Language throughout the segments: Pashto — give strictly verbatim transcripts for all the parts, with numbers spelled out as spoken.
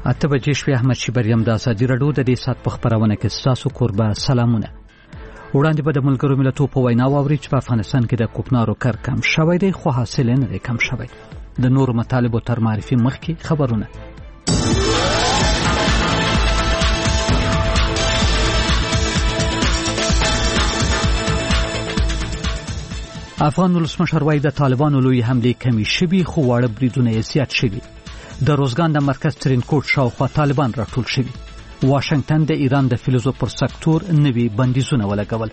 اته بجې شوې. احمد شیبریم د ازادي راډیو د دې سات په خبرونه کې ستاسو کوربه سلامونه. وړاندې به د ملګرو ملتونو په وینا واوري چې په افغانستان کې د کوکنارو کار کم شوی دی، خو حاصل نه دی کم شوی. د نورو مطالبو تر معرفي مخکې خبرونه. افغان ولسمشر وايي د طالبانو لوی حملې کمی شوي، خو واړه بریدونه یې زیات شوي. د روزګان د مرکز ترینکوټ شاوخوا طالبان راټول شوي. واشنگټن د ایران د فلزو پر سکتور نوي بندیزونه ولګول.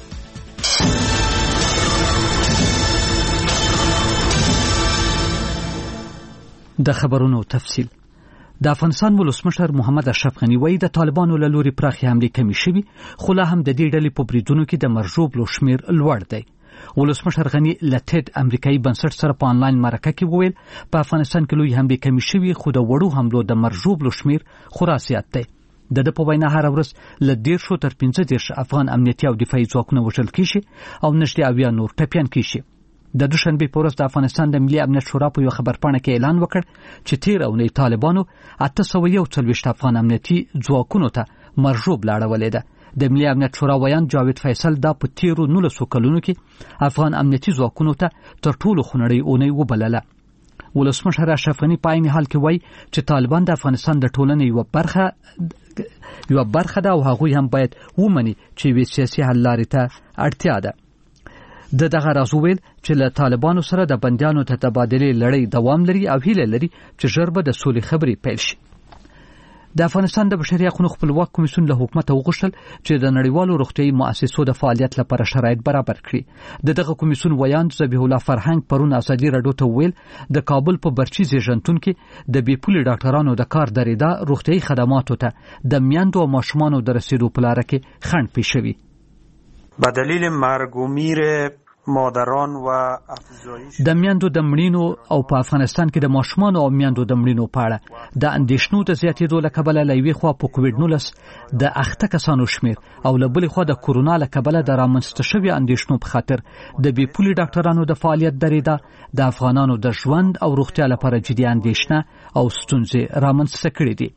د خبرونو تفصیل. د افغانستان ولسمشر محمد اشرف غنی وايي د طالبانو له لوري پراخې حملې کمی شوي، خو لا هم د دې ډلې په بریدونو کې د مرجوب شمیر لوړ دی. ولسمشر غنی لټید امریکایي بنسټ سره په انلاین مرکه کې وویل په افغانستان کې لوی حملې کمی شوي، خو د وړو حملو د مرجوب شمیر خورا زیات دی. د د په وینا هر ورځ له دیرشو تر پنځه دیرش افغان امنیتي او دفاعي ځواکونه وژل کیږي او نږدې اویا نور ټپیان کیږي. د دوشنبې په ورځ د افغانستان د ملي امنیت شورا په یو خبرپاڼه کې اعلان وکړ چې تیر اونۍ طالبانو اته سوه یو څلوېښت افغان امنیتي ځواکونو ته مرجوب لاړولې ده. د ملي امنیت شورا ویان جاوید فیصل دا په تیرو نولسو کلونو کې افغان امنیتي ځواکونو ته تر ټولو خونړۍ اونۍ وبلله. ولسمشر اشرف غنی په عین حال کې وایي چې طالبان د افغانستان د ټولنې یوه برخه یوه برخه ده او هغوی هم باید ومني چې یوې سیاسي حل لارې ته اړتیا ده. د دغه راز وویل چې له طالبانو سره د بندیانو ته تبادلې لړۍ دوام لري او هیله لري چې ژر به د سولې خبرې پیل شي. د افغانستان د بشري حقوقو خپلواک کمیسیون له حکومت وغوښتل چې د نړیوالو روغتیايي مؤسسو د فعالیت لپاره شرایط برابر کړي. د دغه کمیسیون ویان ذبیح الله فرهنګ پرون ازادي راډیو ته ویل د کابل په برچي زیږنتون کې د بې پولې ډاکټرانو د کار درېدا روغتیايي خدماتو ته د میندو او ماشومانو د رسیدو په لاره کې خنډ پیښ شوی. به دلیل مرگ و میر مادران و افزایش د میندو د مړینو او په افغانستان کې د ماشومانو او میندو د مړینو په اړه د اندېښنو د زیاتېدو له کبله له یوې خوا په کووډ نولس د اخته کسانو شمیر او له بلې خوا د کورونا له کبله د رامنځته شوي اندېښنو په خاطر د بې پولې ډاکټرانو د فعالیت درېدا د افغانانو د ژوند او روغتیا لپاره جدي اندېښنه او ستونزې رامنځته کړې دي.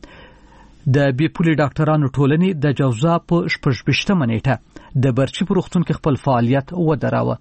د بې پولې ډاکټرانو ټولنې د جوزا په شپږ ویشتمه نیټه د برچي په روغتون کې خپل فعالیت ودراوه.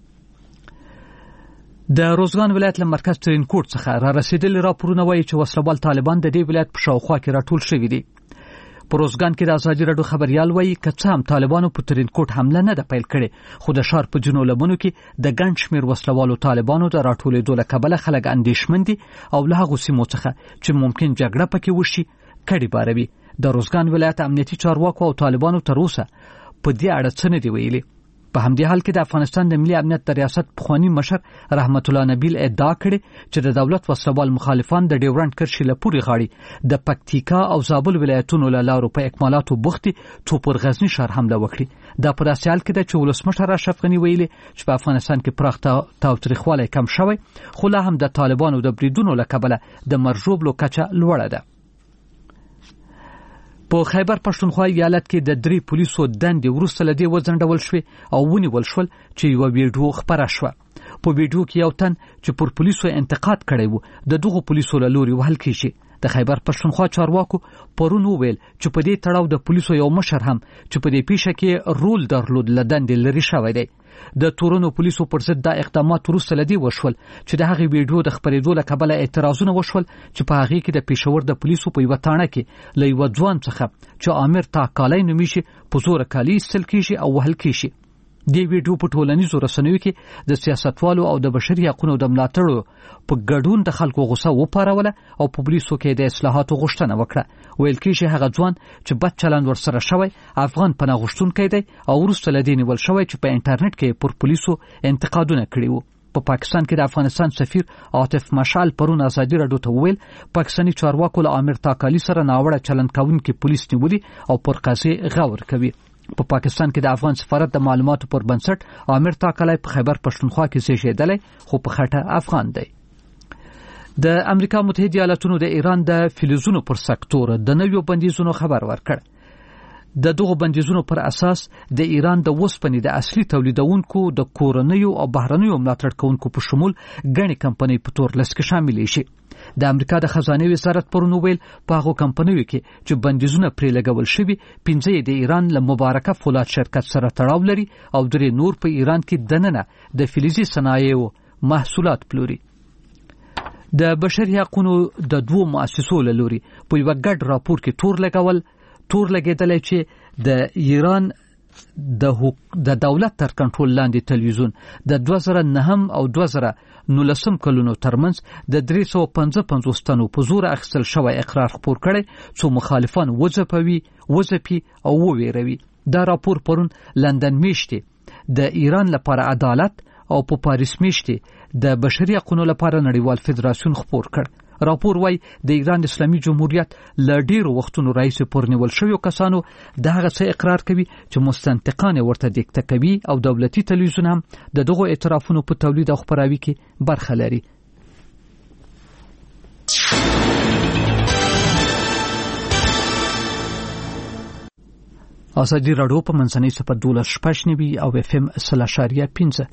د روزګان ولایت له مرکز ترینکوټ څخه را رسیدلي راپورونه وایي چې وسلوال طالبان د دې ولایت په شاوخوا کې راټول شوي دي. په روزګان کې د ازادي راډیو خبریال وایي که څه هم طالبانو په ترینکوټ حمله نه ده پیل کړې، خو د ښار په ځینو لمنو کې د ګڼ شمېر وسلوالو طالبانو د راټولېدو له کبله خلک اندېښمن دي او له هغو سیمو څخه چې ممکن جګړه پکې وشي کډې باروي. د روزګان ولایت امنیتي چارواکو او طالبانو تر اوسه په دې اړه څه نه دي ویلي. په همدې حال کې د افغانستان د ملي امنیت د ریاست پخوانی مشر رحمت الله نبیل ادعا کړې چې د دولت وسلوال مخالفان د ډیورنډ کرښې له پورې غاړي د پکتیکا او زابل ولایتونو له لارو په اکمالاتو بوختي تو پر غزنی ښار حمله وکړي. دا په داسې حال کې ده چې ولسمشر اشرف غنی ویلي چې په افغانستان کې پراخ تاوتریخوالی کم شوی، خو لا هم د طالبانو د بریدونو له کبله د مرژوبلو کچه لوړه ده. په خیبر پښتونخوا ایالت کې د درې پولیسو دندې وروسته له دې وځنډول شوې او ونیول شول چې یوه ویډیو خپره شوه. په ویډیو کې یو تن چې پر پولیسو انتقاد کړی و د دغو پولیسو له لوري وهل کېږي. د خیبر پښتونخوا چارواکو پرون وویل چې په دې تړاو د پولیسو یو مشر هم چې په دې پیښه کې رول درلود له دندې لرې شوی دی. د تورنو پولیسو پر ضد دا اقدامات وروسته له دې وشول چې د هغې ویډیو د خپرېدو له کبله اعتراضونه وشول چې په هغې کې د پېښور د پولیسو په یوه تاڼه کې له یوه ځوان څخه چې عامر تاکالی نومیږي په زوره کالي ایستل کېږي او وهل کېږي. دې ویډیو په ټولنیزو رسنیو کې د سیاستوالو او د بشري حقونو د ملاتړو په ګډون د خلکو غوسه وپاروله او په پولیسو کې د اصلاحاتو غوښتنه وکړه. ویل کېږي هغه ځوان چې بد چلند ورسره شوی افغان پناه غوښتونکی دی او وروسته له دې نیول شوی چې په انټرنیټ کې پر پولیسو انتقادونه کړي وو. په پاکستان کې د افغانستان سفیر عاطف مشعل پرون ازادي راډیو ته وویل پاکستاني چارواکو له عامر تاکالی سره ناوړه چلند کوونکي پولیس نیولي او پر قضیې غور کوي. په پاکستان کې د افغان سفارت د معلوماتو پر بنسټ عامر تاکالی په خیبر پښتونخوا کې زیږېدلی خو په خټه افغان دی. د امریکا متحده ایالاتونو د ایران د فلزونو پر سکتور د نویو بندیزونو خبر ورکړ. د دغو بندیزونو پر اساس د ایران د وسپنې د اصلي تولیدونکو د کورنیو او بهرنیو ملاتړ کوونکو په شمول ګڼې کمپنۍ په تور لست کې شاملې شي. د امریکا د خزانه وزارت پرون ویل په هغو کمپنیو کې چې بندیزونه پرې لګول شوي پنځه د ایران له مبارکه فولاد شرکت سره تړاو لري او درې نور په ایران کې دننه د فلزي صنایعو محصولات پلوري. د بشري حقوقو د دوو مؤسسو له لوري په یو ګډ راپور کې تور لګول تور لګیدل چې د ایران د د دولت تر کنټرول لاندې تلویزیون د دوه زره نه او دوه زره نولسم کلونو ترمنځ د درې سوه پنځه پنځوس تنو په زور اخیستل شوی اقرار خپور کړی څو مخالفان وځپوي وځپي او وویروي. دا راپور پرون لندن میشتې د ایران لپاره عدالت او په پاریس میشتې د بشري حقوقو لپاره نړیوال فدراسیون خپور کړ. راپور وايي د ایران اسلامي جمهوریت له ډیرو وختونو راهیسې پورنیول شویو کسانو د هغه څه اقرار کوي چې مستنطقان ورته دیکته کوي او دولتي تلویزیون هم د دغو اعترافونو په تولید او خپراوي کې برخه لري. ازادي راډیو په منځنۍ صفر دولس شپږ نوي او اف ام سل اشاریه پنځه.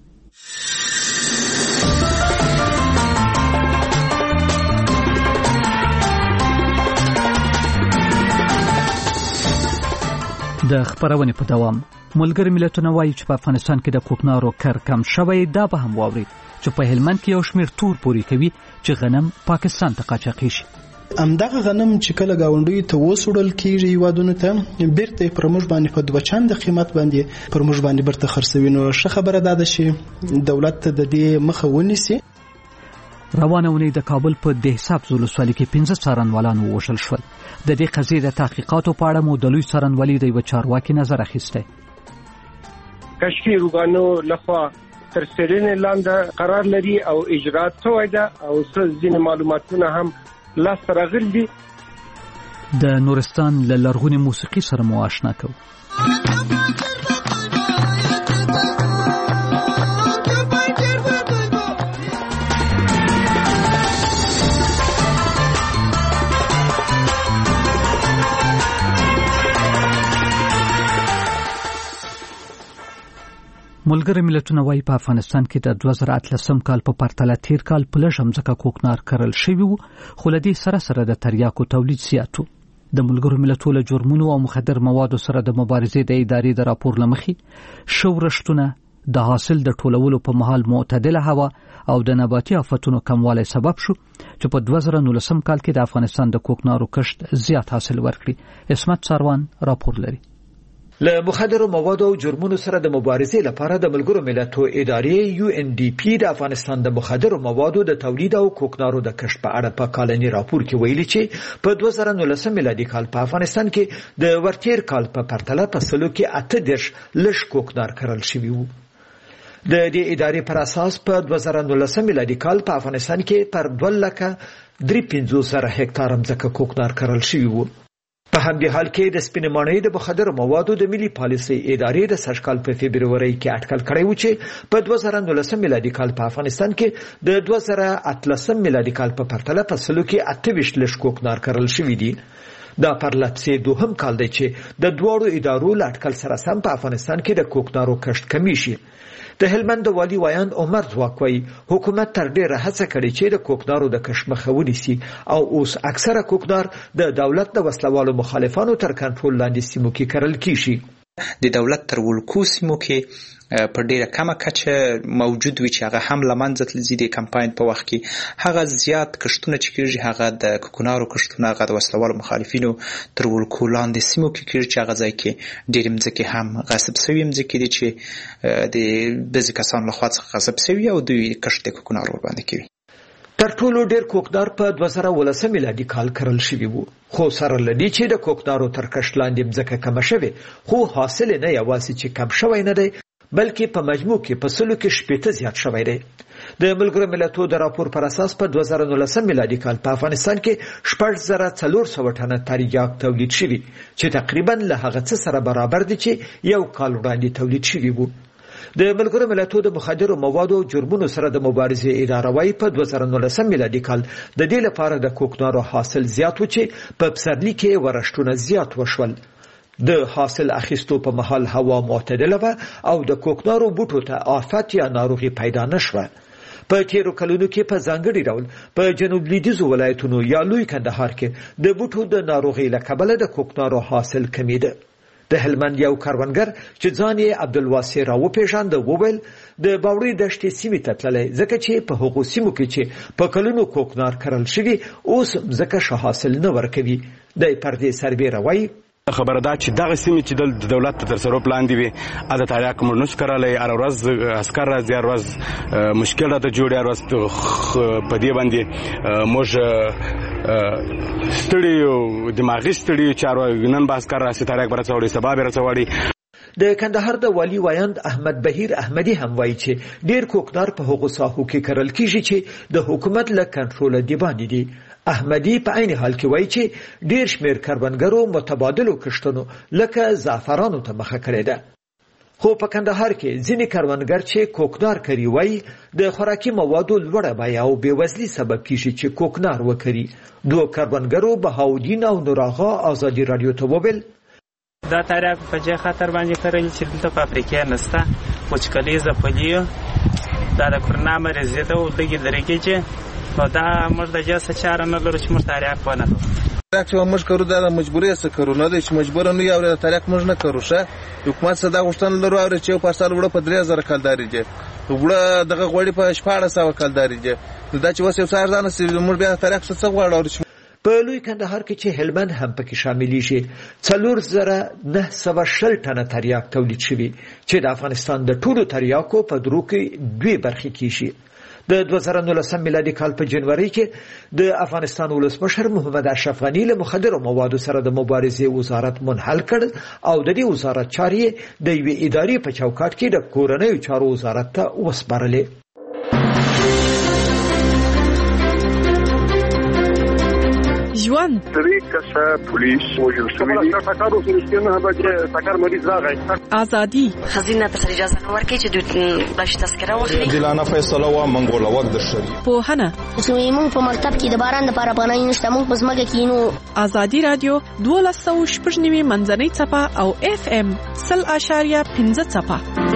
د خبرونې په دوام ملګری ملتونه وایي چې په افغانستان کې د کوکنارو کر کم شوی. دا به هم واوري چې په هلمند کې یو شمېر تور پوري کوي چې غنم پاکستان ته قاچاقي شي. امدغه غنم چې کله گاونډیو ته وسوړل کیږي وادونه ته بیرته پر موږ باندې په دوه چند قیمت باندې پر موږ باندې برته خرڅوي. نو ښه خبره ده چې دولت د دې مخه ونیسي. روانه ونې د کابل په دهصاب ولسوالۍ کې پنځه څارنوالان ووژل شول. د دې قضیې د تحقیقاتو په اړه مو د لوی څارنوالۍ د یوه چارواکي نظر اخیستی. کشفي روغانو لخوا تر څېړنې لاندې قرار لري او اجرات شوی ده او ځینې معلوماتونه هم لاسته راغلي دي. د نورستان له لرغونې موسیقي سره مو آشنا کوو. ملګری ملتونه وايي په افغانستان کې د دوه زره اتلسم کال په پرتله تیر کال په لږ ځمکه کوکنار کرل شوی وو، خو له دې سره سره د تریاکو تولید زیات و. د ملګرو ملتونو له جرمونو او مخدر موادو سره د مبارزې د ادارې د راپور لمخې شورشتونه د حاصل د ټولولو په مهال معتدله هوا او د نباتي آفتونو کموالی سبب شو چې په دوه زره نولسم کال کې د افغانستان د کوکنارو کښت زیات حاصل ورکړي. اسمت ساروان راپور لري. له مخدر موادو او جرمونو سره د مبارزې لپاره د ملګرو ملتونو ادارې یو ان ډي پی د افغانستان د مخدر موادو د تولید او کوکنارو د کښت په اړه په کالني راپور کې ویلي چې په دوه زره نولسم میلادي کال په افغانستان کې د ورتیر کال په پرتله په سلو کې اته دېرش لږ کوکنار کرل شوي وو. د دې ادارې پر اساس په دوه زره نولسم میلادي کال په افغانستان کې پر دوه لکه درې پنځوس زره هکتار ځمکه کوکنار کرل شوي وو. په همدې حال کې د سپینې ماڼۍ د مخدر موادو د ملي پالیسۍ ادارې د سږ کال په فبرورۍ کې اټکل کړی و چې په دوه زره نولسم میلادي کال په افغانستان کې د دوه زره اتلسم میلادي کال په پرتله په سلو کې اته ویشت لږ کوکنار کرل شوي دي. دا پرلپسې دوهم کال دی چې د دواړو ادارو له اټکل سره سم په افغانستان کې د کوکنارو کښت کمی شي. د هلمند والی وایاند عمر ځواک وایي حکومت تر ډیره هڅه کړې چې د کوکنارو د کښت مخه ونیسي او اوس اکثره کوکنار د دولت د وسلوالو مخالفانو تر کنټرول لاندې سیمو کې کرل کیږي. د دولت تر ولکو سیمو کې په ډیره کمه کچه موجود وي چې هغه هم لمنځه تللي د کمپاین په وخت کې هغه زیات کښتونه چې کېږي هغه د کوکنارو کښتونه هغه د وسلوالو مخالفینو تر ولکو لاندې سیمو کې کېږي چې هغه ځای کې ډېرې مځکې هم غصب سوي مځکې دي چې د بعضې کسانو لخوا څخه غصب سوي او دوی کښت د کوکنارو ورباندې کوي. تر ټولو ډیر کوکنار په دوه زره ولسم میلادي کال کرل شوی وو، خو سره لدی چې د کوکنارو تر کښت لاندې مځکه کمه شوې، خو حاصل نه یوازې چې کم شوی نه دی بلکې په مجموع کې په سلو کې شپېته زیات شوی دی. د ملګرو ملتونو د راپور پر اساس په دوه زره نولسم میلادي کال په افغانستان کې شپږ زره څلور سوه ټنه تریاک تولید شوي چې تقریبا له هغه څه سره برابر دي چې یو کال وړاندې تولید شوي وو. د ملګرو ملتونو د مخدرو موادو او جرمونو سره د مبارزې اداره وايي په دوه زره نولسم میلادي کال د دې لپاره د کوکنارو حاصل زیات و چې په پسرلي کې ورشتونه زیات وشول. د حاصل اخیستو په مهال هوا معتدله و او د کوکنارو بوټو ته آفت یا ناروغي پیدا نشوه. په تیرو کلونو کې په ځانګړي ډول په جنوب لویدیځو ولایتونو یا لوی کندهار کې د بوټو د ناروغۍ له کبله د کوکنارو حاصل کمیده. د هلمند یو کاروانګر چې ځان یې عبدالواسع راوپېژانده وویل د باوري دښتې سیمې ته تللی ځکه چې په هغو سیمو کې چې په کلونو کوکنار کرل شوي اوس مځکه ښه حاصل نه ورکوي. دی پر دې سربیره وایي خبره ده چې دغه سیمې چې د دولت تر تصرف لاندې وي اته تاریخ موږ نشو کړلی هر ورځ عسکر راځي هر ورځ مشکل راته جوړي هر ورځ په دې باندې موږ ستړي یو دماغي ستړي یو چې نن به عسکر راسي تاریخ به راڅوړي سبا به راڅوړي. د کندهار د والي وایند احمد بهیر احمدي هم وایي چې ډیر کوکنار په هغو ساحو کې کرل کیږي چې د حکومت له کنټروله دی باندې دي. احمدي په عین حال کې وایي چې ډیر شمیر کروندګرو متبادلو کښتونو لکه زعفرانو ته مخه کړې ده. خو په کندهار کې ځینې کروندګر چې کوکنار کوي وایي د خوراکي موادو لوړه بیه او بېوزلي سبب کیږي چې کوکنار وکړي. دوه کروندګرو بهاودین او نوراغا ازادي رادیو ته وویل دا تاریخ په جې خاطر باندې کړل چې دلته په افریقا نسته وچکالي زپلیو دا د کرونا مرض ده او دغه درګه چې او دا موږ د جاسه چاره نه لرو چې موږ تاریخ ونه لرو. تاریخ چې موږ کړو دا مجبوري څه کړو نه چې مجبور نه یو تاریخ موږ نه کړو شه حکومت صدا غوښتن لرو او چې په سال وړه په درې زره کلداري دي وړه دغه غوړي په شپږ سوه کلداري دي دا چې وسه سار ځان سي موږ بیا تاریخ څه غواړو. په لوی کندهار کې چې هلمند هم پکې شاملې شي څلور زره نه سوه شل ټنه تریاک تولید شوي چې د افغانستان د ټولو تریاکو په درو کې دوی برخې کې شي. د دوه زره نولسم میلادي کال په جنوري کې د افغانستان ولسمشر محمد اشرف غني له مخدرو موادو سره د مبارزې وزارت منحل کړ او د دې وزارت چارې د یوې ادارې په چوکاټ کې د کورنیو چارو وزارت ته وسپارلې. ژوند درې کسه پولیس وژل شوي دي. سکارو فلسطینه به چې سکار مریض راغی. ازادي خزینه ته اجازه نه ورکړي چې دوی باش تذکره واخلي. دلانه فیصله وا منګوله وخت د شری. پوهنه زموږ په مکتب کې د باران لپاره پناه نشته موږ په ځمکه کې نو. ازادي رادیو دوه سوه شپږ نوي منځنۍ څپه او اف ام سل اشاریه پنځه څپه.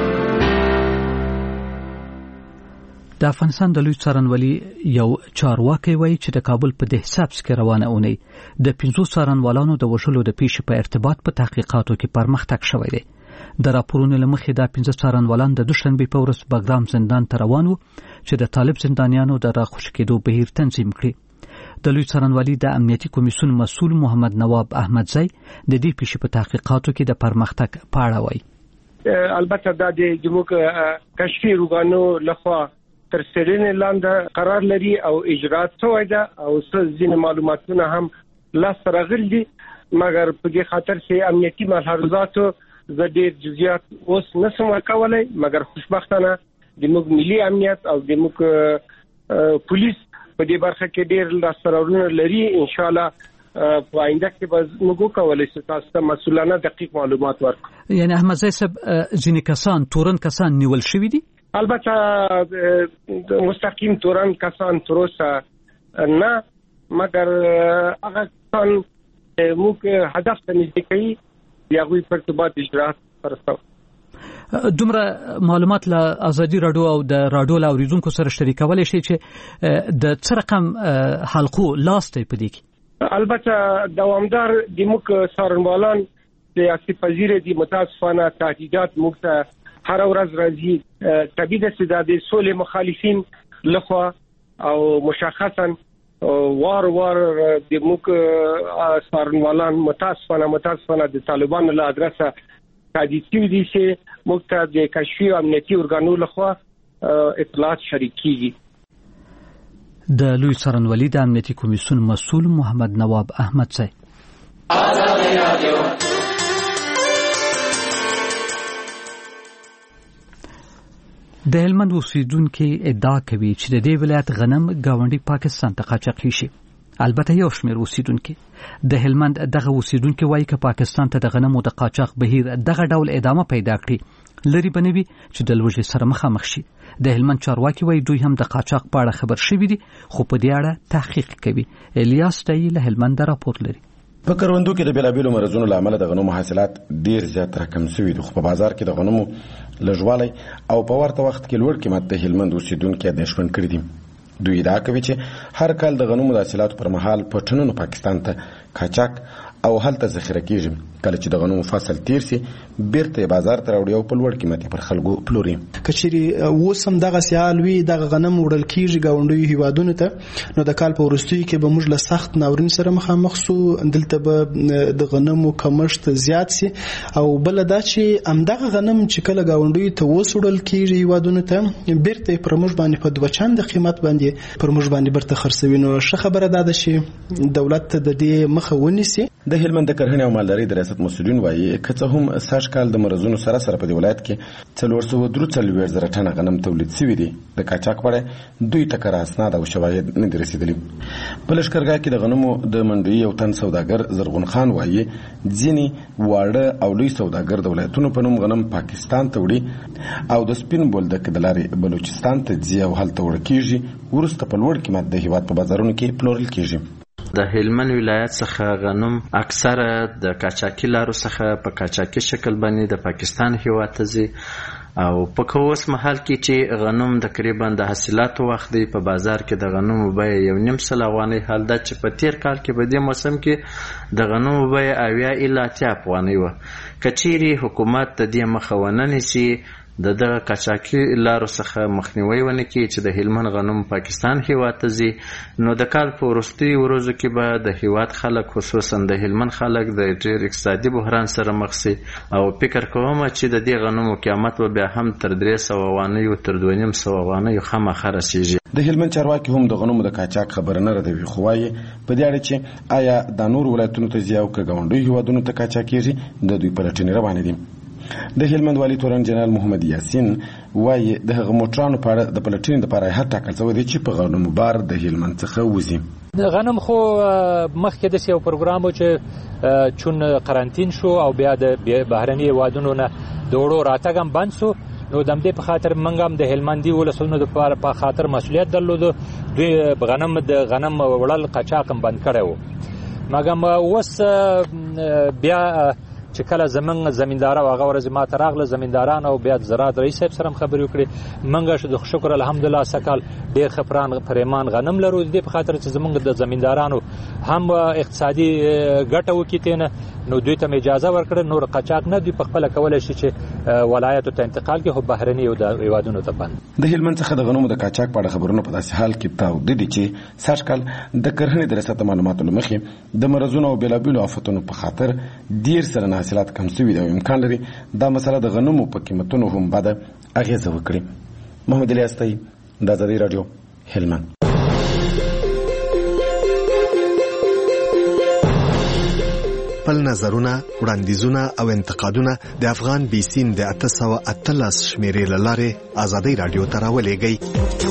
د افغانستان د لوی څارنوالي یو چارواکي وایي چې د کابل په ده حسابس کې روانه اونۍ د پنځو څارنوالانو د وژلو د پیښې په ارتباط په تحقیقاتو کې پرمختګ شوی دی. د راپورونو له مخې دا پنځه څارنوالان د دوشنبې په ورځ بګرام زندان ته روان وو چې د طالب زندانیانو د راخوشي کېدو بهیر تنظیم کړي. د لوی څارنوالي د امنیتي کمیسیون مسؤل محمد نواب احمدزی د دې پیښې په تحقیقاتو کې د پرمختګ په اړه وایي. البته دا د جمهور کشفي روغانو لخوا تر څېړنې لاندې قرار لري او اجرات شوی ده او ځینې معلوماتونه هم لاسته راغلي دي مګر په دې خاطر چې امنیتي ملاحظاتو زه ډېر جزئیات اوس نشم ورکولی مګر خوشبختانه زموږ ملي امنیت او زموږ پولیس په دې برخه کې ډېر لاسته راوړنې لري. انشاءالله په آینده کې به موږ وکولی شو تاسو ته مسؤلانه دقیق معلومات ورکړو. یعنی احمدزی صاحب ځینې کسان تورن کسان نیول شوي دي؟ البته مستقیم تورن کسان تر اوسه نه مګر هغه کسان موږ هدف ته نږدې کوي د هغوی په ارتباط اجرات پرستو. دومره معلومات له ازادي راډیو او د راډیو له اوریدونکو سره شریکولی شي چې د څه رقم حلقو لاس دی په دې کې؟ البته دوامدار د موږ څارنوالان سیاسي پذیر دي. متاسفانه تهدیدات موږ ته هر ورځ راځي. طبیعي ده چې د سولې مخالفین لخوا او مشخصا وار وار د موږ څارنوالان متاسفانه متاسفانه د طالبانو له ادرسه تهدید شوي دي چې موږ ته د کشفي امنیتي ارګانو لخوا اطلاعات شریک کیږي. د لوی څارنوالي د امنیتي کمیسیون مسؤل محمد نواب احمدزی. د هلمند اوسیدونکو ادعا کوي چې د دې ولایت غنم گاونډي پاکستان ته قاچاقي شي. البته یو شمېر اوسیدونکو د هلمند دغه اوسیدونکو وایي چې پاکستان ته د غنمو د قاچاق بهیر دغه ډول ادامه پیدا کړي لري بنوي چې د لوږې سره مخامخ شي. د هلمند چارواکي وایي دوی هم د قاچاق په اړه خبر شوي دي خو په دې اړه تحقیق کوي. الیاس تای له هلمند راپور لري. په کروندو کې د بیلابیلو مرزونو لامل د غنمو حاصلات ډیر زیات راکم شوي دي خو په بازار کې د غنمو لږوالی او په ورته وخت کې لوړ قیمت د هلمند اوسیدونکو اندېښمن کړي دي. دوی ادعا کوي چې هر کال د غنمو د حاصلاتو پر مهال په ټنونو پاکستان ته قاچاق او هلته ذخیره کیږي. کله چې د غنمو فصل تیر سي بیرته بازار ته راوړي او په لوړ قیمت پر خلکو پلوري. کچېري اوس هم دغه سیال وي دغه غنم وړل کیږي ګاونډیو هیوادونو ته، نو د کال په وروستیو کې به موږ له سخت ناورین سره مخامخ سو. دلته به د غنمو کمښت زیات سي او بل دا چې همدغه غنم چې کله ګاونډیو ته وسوړل کیږي هیوادونو ته بیرته پر موږ باندې په دوه چند قیمت باندې پر موږ باندې برته خرڅوي. نو ښه خبره ده چې دولت ته د دې مخه ونیسي. د هلمند د کرهنې او مالدارۍ د ریاست مسؤلین وایي که څه هم سږ کال د مرزونو سره سره په دې ولایت کې څلور سوه درې څلوېښت زره ټنه غنم تولید شوي دي. د قاچاق په اړه دوی ته کره اسناد او شواهد نه دي رسېدلي. په لښکرګاه کې د غنمو د منډوي یو تن سوداګر زرغون خان وایي ځینې واړه او لوی سوداګر د ولایتونو په نوم غنم پاکستان ته وړي او د سپین بولدک د لارې بلوچستان ته ځي او هلته وړل کېږي، وروسته په لوړ قیمت د هېواد په بازارونو کې پلورل کېږي. د هلمند ولایت څخه غنم اکثره د قاچاقي لارو څخه په قاچاقي شکل باندې د پاکستان هیواد ته ځي او په اوس مهال کې چې غنم تقریبا د حاصلاتو وخت دی په بازار کې د غنمو بیه یو نیم سل افغانۍ حال ده چې په تیر کال کې په دې موسم کې د غنمو بیه اویا الی اتیا افغانۍ وه. که چیرې حکومت د دې مخه ونه نیسي د دغه قاچاقي لارو څخه مخنیوي ونه کړي چې د هلمند غنم پاکستان هیواد ته ځي، نو د کال په وروستیو ورځو کې به د هیواد خلک خصوصا د هلمند خلک د ډېر اقتصادي بحران سره مخ شي او فکر کوم چې د دې غنمو قیمت به بیا هم تر درې سوه افغانیو تر دوه نیم سوه افغانیو خامخا رسیږي. د هلمند چارواکي هم د غنمو د قاچاق خبره نه ردوي، خو وایي په دې اړه چې آیا د نورو ولایتونو ته ځي او که ګاونډیو هیوادونو ته قاچاقېږي د دوی پلټنې روانې دي. د هلمند والي تورن جنرال محمد یاسین وایي د هغه موټرانو په اړه د پلټنې لپاره هر ټاکل شوی دی چې په غنمو بار د هلمند څخه وځي. د غنم خو مخکې داسې یو پروګرام و چې چون قرنطین شو او بیا د بهرني هیوادونو نه د وړو راتګ هم بند شو، نو د همدې په خاطر موږ هم د هلمندي ولسونو دپاره په خاطر مسؤلیت درلودو، دوی غنم د غنم وړل قاچاق هم بند کړی و. مګم اوس بیا چې کله زمونږ زمینداره هغه ورځ ما ته راغله زمینداران او بیا د زراعت رئیس صاحب سره هم خبرې وکړې. موږ د شکر الحمدلله سږ ډېر ښه پران پریمان غنم لرو، د دې په خاطر چې زمونږ د زمیندارانو هم اقتصادي ګټه وکړي تېنه، نو دوی ته مې اجازه ورکړه نور قاچاق نه دوی په خپله کولی شي چې ولایتو ته انتقال کړي، خو بهرني هیوادونو ته بند. د هلمند څخه د غنمو د قاچاق په اړه خبرونه په داسې حال کې تاوده دي چې سږ کال د کرهنې د ریاست معلوماتو له مخې د مرضونو او بېلابېلو آفتونو په خاطر ډېر سره حاصلات کم شوي دي او امکان لري دا مسله د غنمو په قیمتونو هم بده اغېزه وکړي. محمد الیاس طی، د ازادۍ راډیو، هلمند. خپل نظرونه، وړاندیزونه او انتقادونه د افغان بي سین د اته سوه اتلس شمیرې له لارې ازادۍ راډیو ته راولېږئ.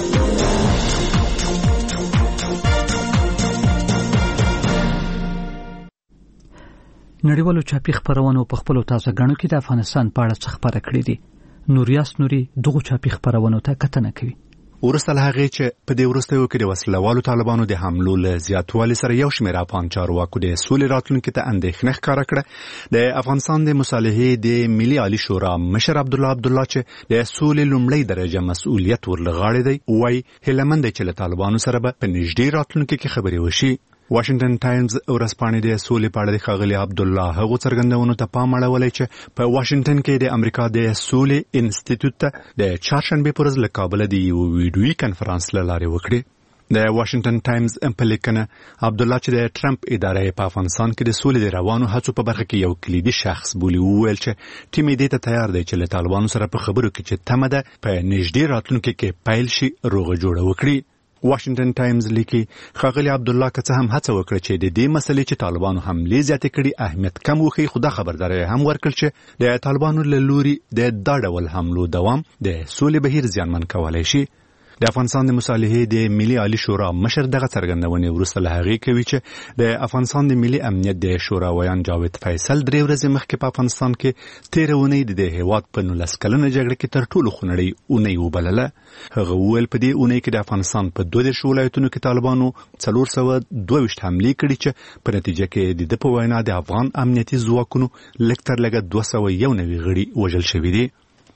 نړیوالو چاپي خپرونو په خپلو تازه ګڼو کې د افغانستان په اړه څه خپاره کړي دي. نوریاس نوري دغو چاپي خپرونو ته کتنه کوي. وروسته له هغې چې په دې وروستیو کې د وسلهوالو طالبانو د حملو له زیاتوالي سره یو شمېر افغان چارواکو د سولې راتلونکي ته اندېښنه ښکاره کړه، د افغانستان د مصالحې د ملي عالي شورا مشر عبدالله عبدالله چې د سولې لومړی درجه مسؤلیت ورلغاړی دی، وایي هیله مند دی چې له طالبانو سره به په نږدې راتلونکي کې خبرې وشي. واشنگټن ټایمز ورځپاڼې د سولې په اړه د ښاغلي عبدالله هغو څرګندونو ته پام اړولی چې په واشنگټن کې د امریکا د سولې انسټیټیوټ ته د چهارشنبې په ورځ له کابله د یو ویډیویي کنفرانس له لارې وکړې. د واشنگټن ټایمز په لیکنه عبدالله چې د ټرمپ اداره په افغانستان کې د سولې د روانو هڅو په برخه کې یو کلیدي شخص بولي، وویل چې ټیم یې دې ته تیار دی چې له طالبانو سره په خبرو کې چې تمه ده په نږدې راتلونکي کې پیل شي روغه جوړه وکړي. واشنگټن ټایمز لیکي ښاغلي عبدالله که څه هم هڅه وکړه چې د دې مسلې چې طالبانو حملې زیاتې کړي اهمیت کم وښیي، خو دا خبرداری هم ورکړ چې د طالبانو له لوري د دا ډول حملو دوام د سولې بهیر زیانمن کولی شي. د افغانستان د مصالحې د ملي عالي شورا مشر دغه څرګندونې وروسته له هغې کوي چې د افغانستان د ملي امنیت د شوراویان جاوید فیصل درې ورځې مخکې په افغانستان کې تېره اونۍ د دې هېواد په نولس کلنه جګړه کې تر ټولو خونړۍ اونۍ وبلله. هغه وویل په دې اونۍ کې د افغانستان په دوه دېرش ولایتونو کې طالبانو څلور سوه دوه ویشت حملې کړي چې په نتیجه کې د ده په وینا د افغان امنیتي ځواکونو لږ تر لږه دوه سوه یو نوي غړي وژل شوي دي.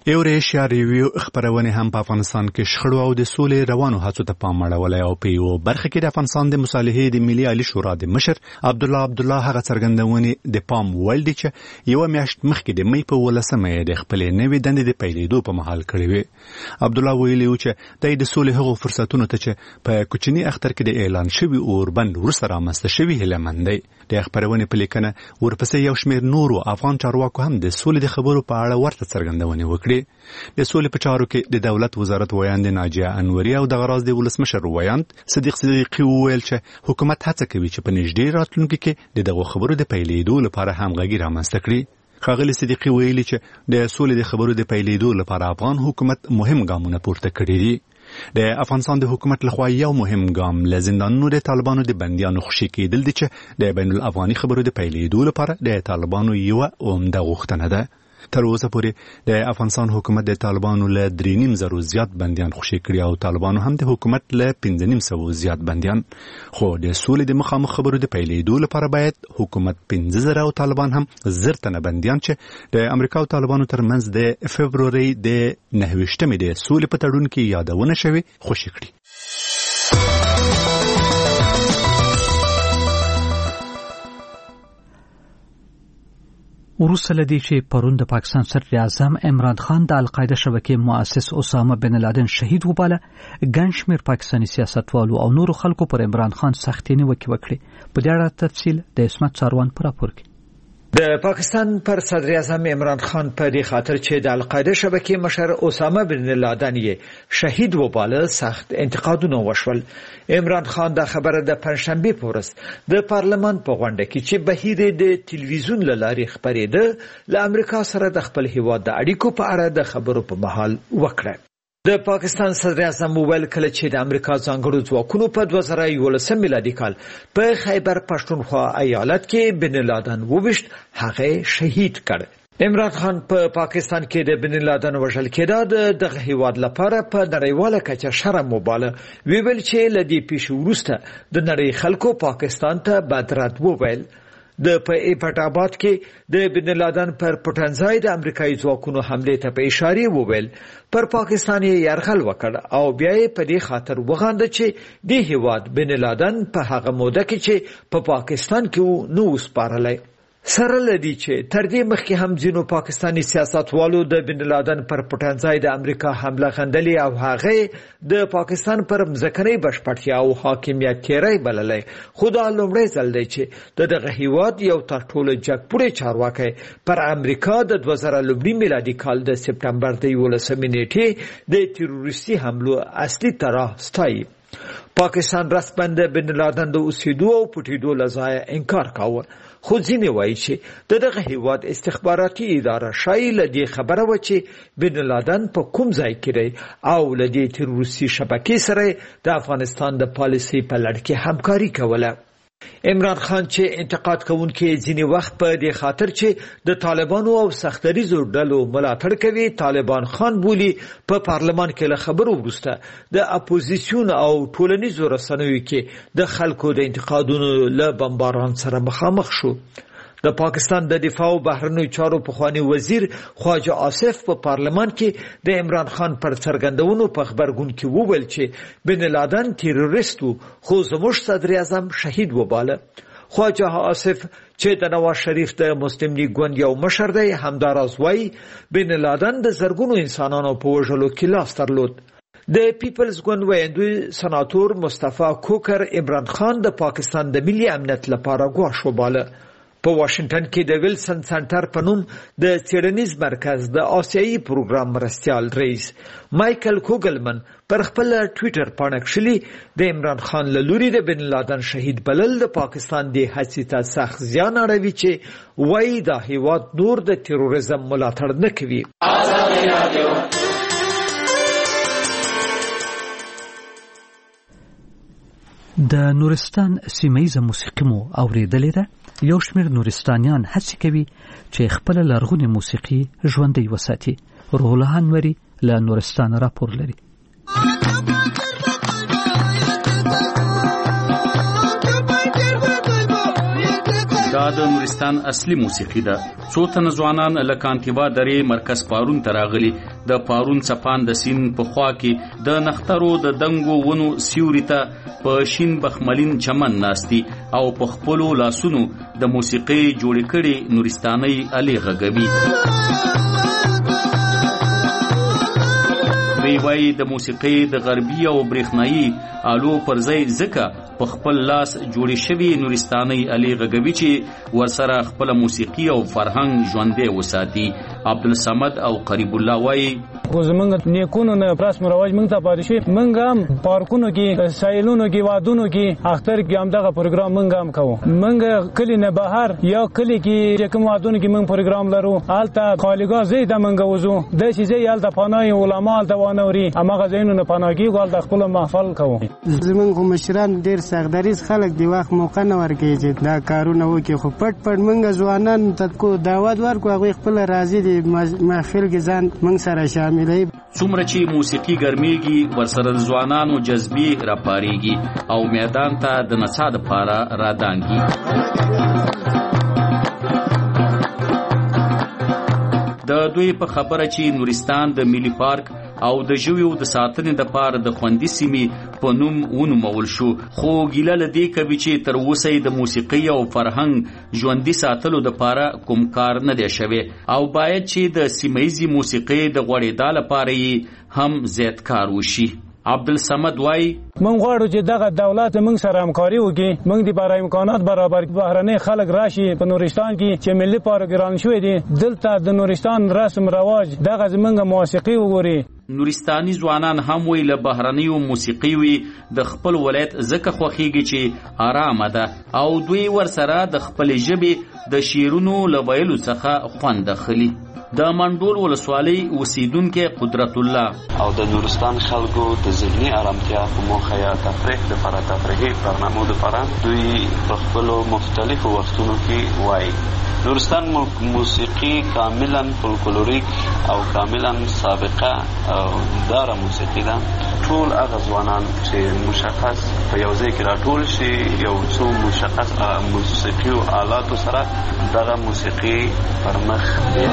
ایوریشیا ریویو خبرونه هم په افغانستان کې شخړو او د سولې روانو هڅو ته پام اړولی او په یو برخه کې د افغانستان د مصالحې د ملي عالی شورا د مشر عبدالله عبدالله هغه څرګندونې د پام وړ دي چې یو میاشت مخکې د مې په ولسمه د خپلې نوې دندې د پیلېدو په مهال کړې وې. عبدالله ویلي و چې د سولې هغو فرصتونو ته چې په کوچني اختر کې د اعلان شوي اوربند وروسته رامنځته شوي هیله مند دی. د خبرونې په لیکنه ورپسې یو شمېر نورو افغان چارواکو هم د سولې د خبرو په اړه ورته څرګندونې وکړې. د سولې په چارو کې د دولت وزارت ویاند ناجیه انوري او د غراض د ولسمشر ویاند صدیق صدیقي وویل چې حکومت هڅه کوي چې په نږدې راتلونکي کې د دغو خبرو د پیلېدو لپاره همغږي رامنځته کړي. ښاغلي صدیقي ویلي چې د سولې د خبرو د پیلېدو لپاره افغان حکومت مهم ګامونه پورته کړي دي. د افغانستان د حکومت لخوا یو مهم ګام له زندانونو د طالبانو د بندیانو خوشي کېدل دي چې د بین الافغاني خبرو د پیلېدو لپاره د طالبانو یوه عمده غوښتنه ده. تر اوسه پورې د افغانستان حکومت د طالبانو له درې نیم زرو زیات بندیان خوشي کړي او طالبانو هم د حکومت له پنځه نیم سوو زیات بندیان. خو د سولې د مخامخ خبرو د پیلېدو لپاره باید حکومت پنځه زره او طالبان هم زر تنه بندیان چې د امریکا او طالبانو ترمنځ د فبرورۍ د نهه ویشتمې د سولې په تړون کې یادونه شوې خوشي کړي. وروسته له دې چې پرون د پاکستان صدر اعظم عمران خان د القاعده شبکې مؤسس اسامه بن لادن شهید وباله، ګڼ شمېر پاکستاني سیاستوالو او نورو خلکو پر عمران خان سختې نیوکې وکړې. په دې اړه تفصیل د عصمت څاروان په راپور کې. د پاکستان پر صدر اعظم عمران خان په دې خاطر چې د القاعده شبکې مشر اسامه بن لادن یې شهید وباله سخت انتقادونه وشول. عمران خان دا خبره د پنځشنبه په ورځ د پارلمان په غونډه کې چې بهیر د ټلویزیون له لارې خبرېده له امریکا سره د خپل هیواد د اړیکو په اړه د خبرو په مهال وکړه. د پاکستان صدر اعظم وویل کله چې د امریکا ځانګړو ځواکونو په دوه زره یولسم میلادي کال په خیبر پښتونخوا ایالت کې بن لادن وویشت، هغه شهید کړ. عمران خان په پا پاکستان کې د بن لادن وژل کېدا د دغه هیواد لپاره په نړیواله کچه شرم وباله. ویل چې لدی پیښ وروسته د نړۍ خلکو پاکستان ته بدرد وویل. د په پټ آباد کې د بن لادن پر پټنځای د امریکایي ځواکونو حمله ته په اشاره وویل پر پاکستاني يرغل وکړ او بیا یې په دې خاطر وغانده چې د هیواد بن لادن په هغه موده کې چې په پا پاکستان کې نو وسپارلای. سره لدی چې تر دې مخکې هم ځینو پاکستاني سیاستوالو د بن لادن پر پټنځای د امریکا حمله غندلې او هغه د پاکستان پر مځکنۍ بشپړتیا او حاکمیت تیری بللای. خو دا لومړی ځل دی چې د دغه هیواد یو تر ټولو جګپوړی چارواکی پر امریکا د دوه زره لومړي میلادي کال د سپټمبر د یولسمې نیټې د تروریستي حملو اصلي طرح ستایي. پاکستان رسماً د بن لادن د اوسېدو او پټېدو له ځایه انکار کاوه. خو ځینې وایي چې د دغه هیواد استخباراتي اداره شایي له دې خبره وه چې بن لادن په کوم ځای کې دی او له دې تروریستي شبکې سره د افغانستان د پالیسۍ په لړ کې همکاري کوله. عمران خان چې انتقاد کوونکي ځینې وخت په دې خاطر چې د طالبانو او سختریزو ډلو ملاتړ کوي طالبان خان بولی په پارلمان کې له خبرو وروسته د اپوزیسیون او ټولنیزو رسنیو کې د خلکو د انتقادونو له بمباران سره مخامخ شو. د پاکستان د دفاع او بهرنیو چارو پخوانی وزیر خواجه آصف په پارلمان کې د عمران خان پر څرګندونو په خبرګون کې وویل چې بن لادن تیروریست وو خو زموږ صدر اعظم شهید وباله. خواجه آصف چې د نواز شریف د مسلم لیگ ګوند یو مشر دی همداراز وایي بن لادن د زرګونو انسانانو په وژلو کې لاس درلود. د پیپلز ګوند ویاندوی سناتور مصطفی کوکر عمران خان د پاکستان د ملي امنیت لپاره ګواښ وباله. په واشنگټن کې د ویلسن سنټر په نوم د څېړنیز مرکز د آسیایي پروګرام مرستیال رئیس مایکل کوګلمن پر خپل ټویټر پاڼه کښلي د عمران خان له لوري د بن لادن شهید بلل د پاکستان د هڅې ته سخت زیان اړوي چې وایي دا هیواد نور د تروریزم ملاتړ نه کوي. د نورستان سیمه‌یزه موسیقي مو اورېدلې ده. یو شمېر نورستانیان هڅې کوي چې خپل لرغونې موسیقي ژوندۍ وساتي. روح الله انوري له نورستان راپور لري. دا د نورستان اصلي موسیقي ده. څو تنه ځوانان له کانتیبا درې مرکز پارون ته راغلي. د پارون څپان د سیند په خوا کې د نخترو د دنګو ونو سیوري ته په شین بخملین چمن ناستی او په خپلو لاسونو د موسیقي جوړې کړي نورستاني الې غږوي. دوی وایي د موسیقي د غربي او برېښنایي آلو پر ځای ځکه په خپل لاس جوړې شوي نورستاني الې غږوي چې ورسره خپله موسیقي او فرهنګ ژوندی وساتي. عبدالصمد او قریب الله وایي خو زمونږ نیکونو نه رسم و رواج موږ ته پاتې شوي. موږ هم پارکونو کې سایلونو کې وادونو کې اختر کې همدغه پروګرام موږ هم کوو. موږ کلي نه بهر یا کلي کې چې کوم وادونو کې موږ پروګرام لرو هلته خالیګاه ځای ته موږ وځو. داسې ځای هلته پناه علما هلته وانوري هماغه ځایونو نه پناه کېږو هلته خپله محفل کوو. زمونږ خو مشران ډېر سختدریز خلک د وخت موقع نه ورکوي چې دا کارونه وکړي خو پټ پټ موږ ځوانان ته دعوت ورکړو هغوی خپله راځي د محفل کې ځان موږ سره شامل. څومره چې موسیقي ګرمیږي ورسره د ځوانانو جذبې راپارېږي او میدان ته د نڅا دپاره رادانګي. د دوی په خبره چې نورستان د ملي پارک او د ژویو د ساتنې دپاره د خوندي سیمې په نوم ونومول شو، خو ګیله له دې کوي چې تر اوسه د موسیقي او فرهنګ ژوندي ساتلو دپاره کوم کار نه دی شوی او باید چې د سیمه ییزې موسیقي د غوړېدا لپاره یې هم زیات کار وشي. عبدالصمد وای موږ غواړو چې دغه دولت موږ سره همکاري وکړي، موږ د باره امکانات برابر بهرني خلک راشي په نورستان کې چې ملي پارک ګران شوی دی دلته د نورستان رسم رواج دغه زمونږ موسیقي وګوري. نورستاني ځوانان هم وی له بهرنیو موسیقي وی د خپل ولایت ځکه خوښیږي چې آرامه ده او دوی ورسره د خپل ژبې د شعرونو له ویلو څخه خوند اخلي. د منډول ولسوالۍ اوسیدونکي قدرت الله او د نورستان خلکو د ذهني آرامتیا په موخه یا تفریح لپاره تفریحي برنامو لپاره دوی په خپلو مختلفو وختونو کې وایي. نورستان موسیقي کاملا فولکلوریک او کاملا سابقه او داره موسیقي ده. ټول هغه ځوانان چې مشخص په یو ځای کې راټول شي یو څو مشخص موسیقي او آلاتو سره دغه موسیقي پر مخ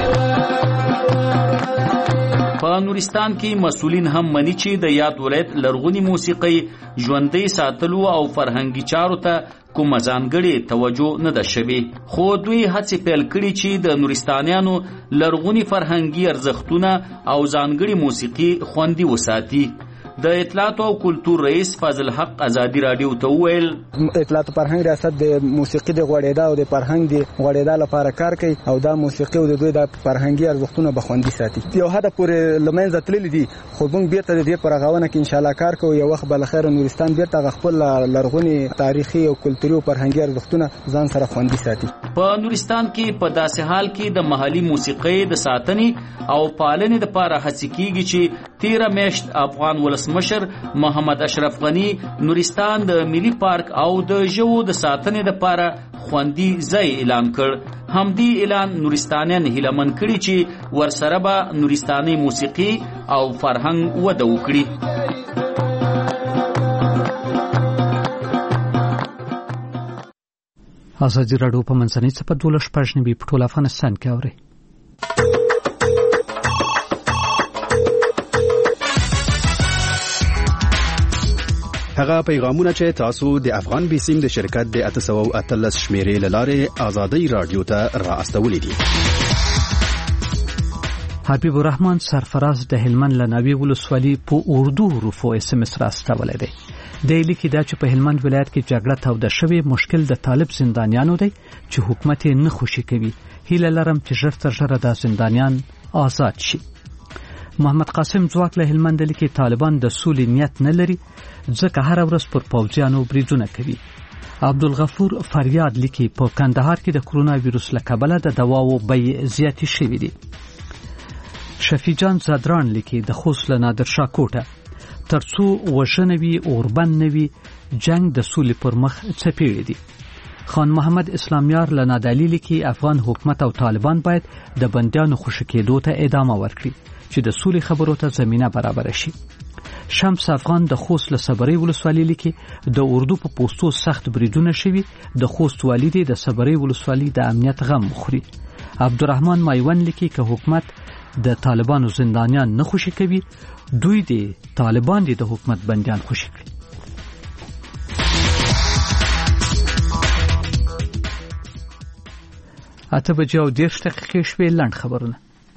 په نورستان کې مسؤلین هم مني چې د یاد ولایت لرغونی موسیقي ژوندۍ ساتلو او فرهنګي چارو ته کومه ځانګړې توجه نه ده شوې، خو دوی هڅې پیل کړي چې د نورستانیانو لرغوني فرهنګي ارزښتونه او ځانګړې موسیقي خوندي وساتي. د اطلاعات او کلتور رئیس فاضل حق ازادي رادیو ته وویل اطلاعات او فرهنګ ریاست د موسیقي د غوړېدا او د فرهنګ د غوړېدا لپاره کار کوي او دا موسیقي او د دوی د فرهنګي ارزښتونه به خوندي ساتي. یو هدف پورې لمنځه تللی دي خو موږ بیرته د دې پر رغونه کې ان شاء الله کار کوو. یو وخت بل خیر نورستان بیرته خپل لرغوني تاریخي او کلتوري او فرهنګي ارزښتونه ځان سره خوندي ساتي. په نورستان کې په داسې حال کې د محلي موسیقي د ساتنې او پالنې لپاره هڅې کیږي چې تیره میاشت افغان ولسمشر محمد اشرف غنی نورستان د ملي پارک او د ژوو د ساتنې لپاره خوندي ځای اعلان کړ. همدې اعلان نورستانیان هیلهمن کړي چې ورسره به نورستاني موسیقي او فرهنګ وده وکړي. ازادي راډیو په منځنۍ څپه دولس شپږ نوي په ټول افغانستان کې اوري. هغه پیغامونه چې تاسو د افغان بیسیم د شرکت د اته سوه اتلس شمیرې له لارې ازادي راډیو ته را استولې دي. حبیب الرحمن سرفراز د هلمند له ناوې ولسوالۍ په اردو حروفو اس ام اس را استولی دی. دی لیکي دا چې په هلمند ولایت کې جګړه توده شوې مشکل د طالب زندانیانو دی چې حکومت یې نه خوشي کوي. هیله لرم چې ژر تر ژره دا زندانیان آزاد شي. محمد قاسم ځواک له هلمند لیکي طالبان د سولې نیت نه لري ځکه هر ورځ پر پوځیانو بریدونه کوي. عبدالغفور فریاد لیکي په کندهار کې د کرونا ویروس له کبله د دواو بیې زیاتې شوې دي. شفیع جان زادران لیکي د خوست له نادرشاه کوټه ترڅو وژنه وي اوربند نه وي جنگ د سولې پر مخ څپېړې دي. خان محمد اسلامیار له نادعلي لیکي افغان حکومت او طالبان باید د بندیانو خوشي کېدو ته ادامه ورکړي چې د سولې خبرو ته زمینه برابر شي. شمس افغان د خوست له صبري ولسوالۍ لیکي د اردو په پوسټو سخت بریدونه شوي د خوست والي د صبري ولسوالۍ د امنیت غم مخوري. عبدالرحمن مایون لیکي که حکومت د طالبانو زندانیان نه خوشي کوي دوی د طالبان د حکومت بندیان خوشي کوي. اته بجې او دېرش دقیقې شوې. لنډ خبرونه.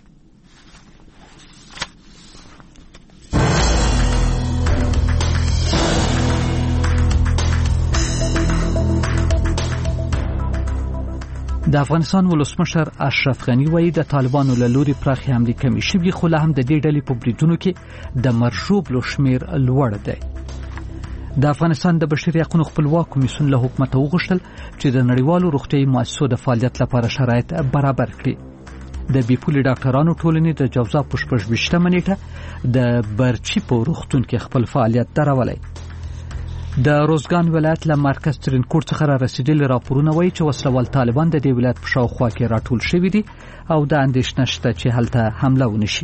د افغانستان ولسمشر اشرف غنی وایي د طالبانو له لوري پراخې حملې کمې شوي، خو لا هم د دې ډلې په بریدونو کې د مرژوبلو شمېر لوړ دی. د افغانستان د بشري حقوقو خپلواک کمیسیون له حکومت وغوښتل چې د نړیوالو روغتیايي مؤسسو د فعالیت لپاره شرایط برابر کړي. د بیپولي ډاکټرانو ټولنې د جوزا په شپږ ویشتمه نیټه د برچي په روغتون کې خپل فعالیت درولی. د روزګان ولایت له مرکز ترینکوټ څخه را رسیدلي راپورونه وایي چې وسلوال طالبان د دې ولایت په شاوخوا کې راټول شوي دي او د اندېښنه شته چې هلته حمله ونشي.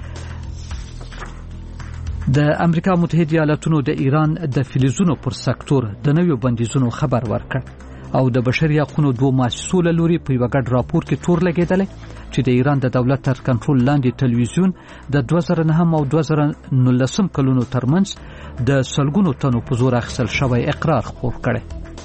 د امریکا متحده ایالاتونو د ایران د فلزونو پر سکتور د نویو بندیزونو خبر ورکړ او د بشري حقوقو دوه مؤسسو له لوري په یو ګډ راپور کې تور لګیدلی چې د ایران د دولت تر کنټرول لاندې تلویزیون د دوه زره نه او دوه زره نولسم کلونو ترمنځ د سلګونو تنو په زور اخیستل شوی اقرار خپور کړی.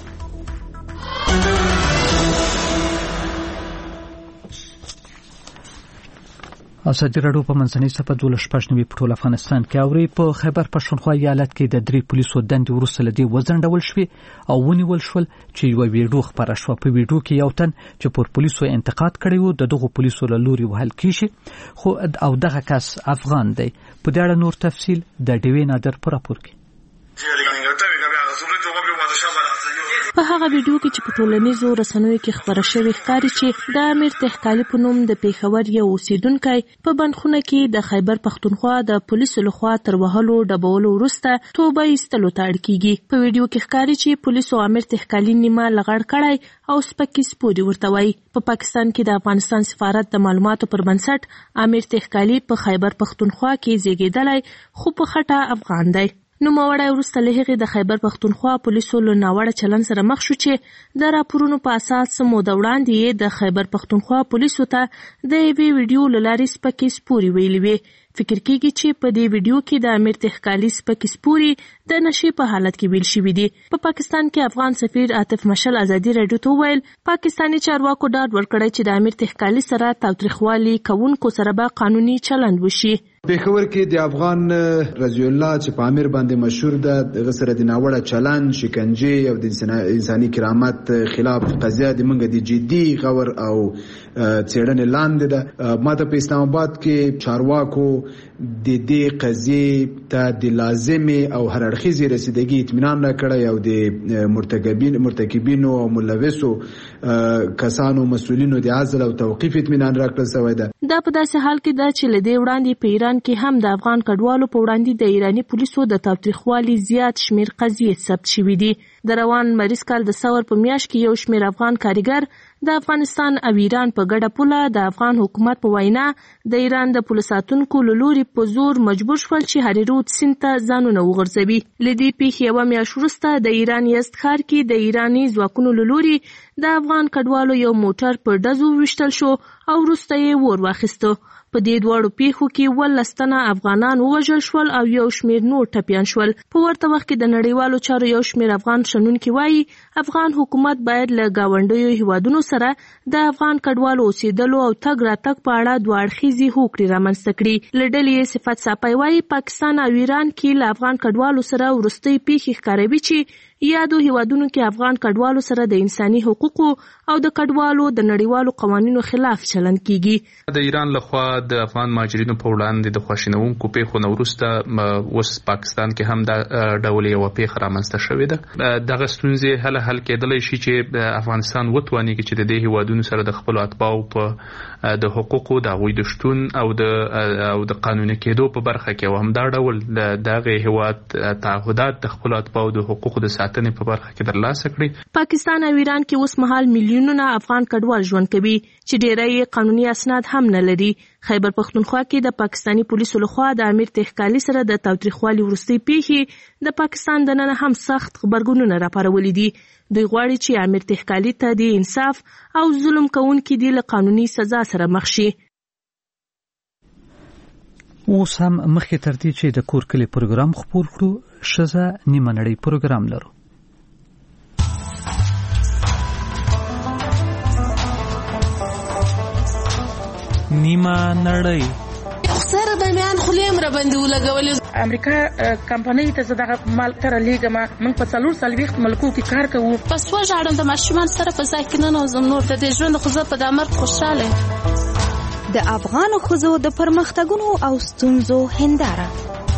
ازادي راډیو په منځنۍ صفحه دولس شپږ نوي په ټول افغانستان کې اوري. په خیبر پښتونخوا ایالت کې د درې پولیسو دندې وروسته له دې وځنډول شوې او ونیول شول چې یوه ویډیو خپره شوه. په ویډیو کې یو تن چې پر پولیسو انتقاد کړی و د دغو پولیسو له لوري وهل کیږي خو او دغه کس افغان دی. په دې اړه نور تفصیل د ډیوې نادر په راپور کې. په هغه ویډیو کې چې په ټولنیزو رسنیو کې خبره شوې ښکاري چې د امیر تحقالي په نوم د پیښور یو اوسیدونکی په بندخونه کې د خیبر پښتونخوا د پولیسو لخوا تر وهلو ډبولو وروسته توبه ایستلو ته اړ کیږي. په ویډیو کې ښکاري چې پولیسو امیر تحقالي نیمه لغړ کړی او سپکې سپوري ورته وایي. په پاکستان کې د افغانستان سفارت د معلوماتو پر بنسټ امیر تحقالي په خیبر پښتونخوا کې زیږیدلی خو په خټه افغان دی. نوموړی وروسته له هغې د خیبر پښتونخوا پولیسو له ناوړه چلند سره مخ شو چې د راپورونو په اساس موده وړاندې یې د خیبر پښتونخوا پولیسو ته د یوې ویډیو له لارې سپکې سپوري ویلي وې. فکر کېږي چې په دې ویډیو کې د امیر تحقالي سپکې سپوري د نشې په حالت کې ویل شوي دي. په پاکستان کې افغان سفیر عاطف مشل ازادي راډیو ته وویل پاکستاني چارواکو ډاډ ورکړی چې د امیر تحقالي سره تاوتریخوالي کوونکو سره به قانوني چلند وشي. پیښور کې د افغان رضی الله چې په امیر باندې مشهور ده دغه سره د ناوړه چلند، شکنجې او د انساني کرامت خلاف قضیه د منګه د جدي غور او څېړنې لاندې ده. ماته په اسلام آباد کې چارواکو د دې قضیې ته د لازمې او هر اړخیزې رسیدګۍ اطمینان راکړی او د مرتکبین مرتکبینو او ملوثو کسانو مسؤلینو د عزل او توقیف اطمینان راکړل شوی ده. دا په داسې حال کې ده چې له دې وړاندې په ایران کې هم د افغان کډوالو په وړاندې د ایرانی پولیسو د تاوتریخوالي زیات شمیر قضیې ثبت شوي دي. د روان مریض کال د ثور په میاشت کې یو شمیر افغان کارګر د افغانستان او ایران په ګډه پوله د افغان حکومت په وینا د ایران د پولیس ساتونکو له لوري په زور مجبور شول چې هریرود سیند ته ځانونه وغورځوي. له دې پیښې یوه میاشت وروسته د ایران یزد ښار کې د ایراني ځواکونو له لوري د افغان کډوالو یو موټر په ډزو وویشتل شو او وروسته یې اور واخیسته. په دې دواړو پیښو کې ولس تنه افغانان ووژل شول او یو شمیر نور ټپیان شول. په ورته وخت کې د نړیوالو چارو یو شمیر افغان شنونکي وایي افغان حکومت باید له ګاونډیو هیوادونو سره د افغان کډوالو اوسېدلو او تګ راتګ په اړه دوه اړخیزې هوکړې رامنځته کړي. له ډلې یې صفت ساپی وایي پاکستان او ایران کې له افغان کډوالو سره وروستۍ پیښې ښکاروي چې یادو هیوادونو کې افغان کډوالو سره د انساني حقوقو او د کډوالو د نړیوالو قوانینو خلاف چلند کیږي. د ایران لخوا د افغان مهاجرینو په وړاندې د خواشینونکو پیښو نه وروسته اوس پاکستان کې هم د ډول یو پیښه رامنځته شوې ده. دغه ستونزې هله حل کېدلی شي چې افغانستان وتوانیږي چې د دې هیوادونو سره د خپلو اتباعو په د حقوقو د هغوی د شتون او د او د قانوني کېدو په برخه کې او همدا ډول دغه هیواد تعهدات د خپلو اتباعو د حقوقو د ساتنې په برخه کې ترلاسه کړي. پاکستان او ایران کې اوس مهال میلیون میلیونونه افغان کډوال ژوند کوي چې ډیری قانوني اسناد هم نه لري. خیبر پښتونخوا کې د پاکستاني پولیسو لخوا د امیر تحقالي سره د تاوتریخوالي وروستۍ پیښې د پاکستان دننه هم سخت غبرګونونه راپارولي دي. دوی غواړي چې امیر تحقالي ته د انصاف او ظلم کوونکي دي له قانوني سزا سره مخ شي. اوس هم مخکې تر دې چې د کور کلی پروګرام خپور کړو، ښځه نیمه نړۍ پروګرام لرو. نیمه نړۍ سره د میان خلیم را باندې ولګولې. امریکا کمپنۍ ته زه دغه مال تر لیږم. موږ په څلور څلوېښت ملکو کې کار کوو. پس وژاړم د ماشومان سره په ځای کې ننوځم. نور د دې ژوند خو زه په د مرګ خوشحاله. د افغانو ښځو د پرمختګونو او ستونزو هنداره.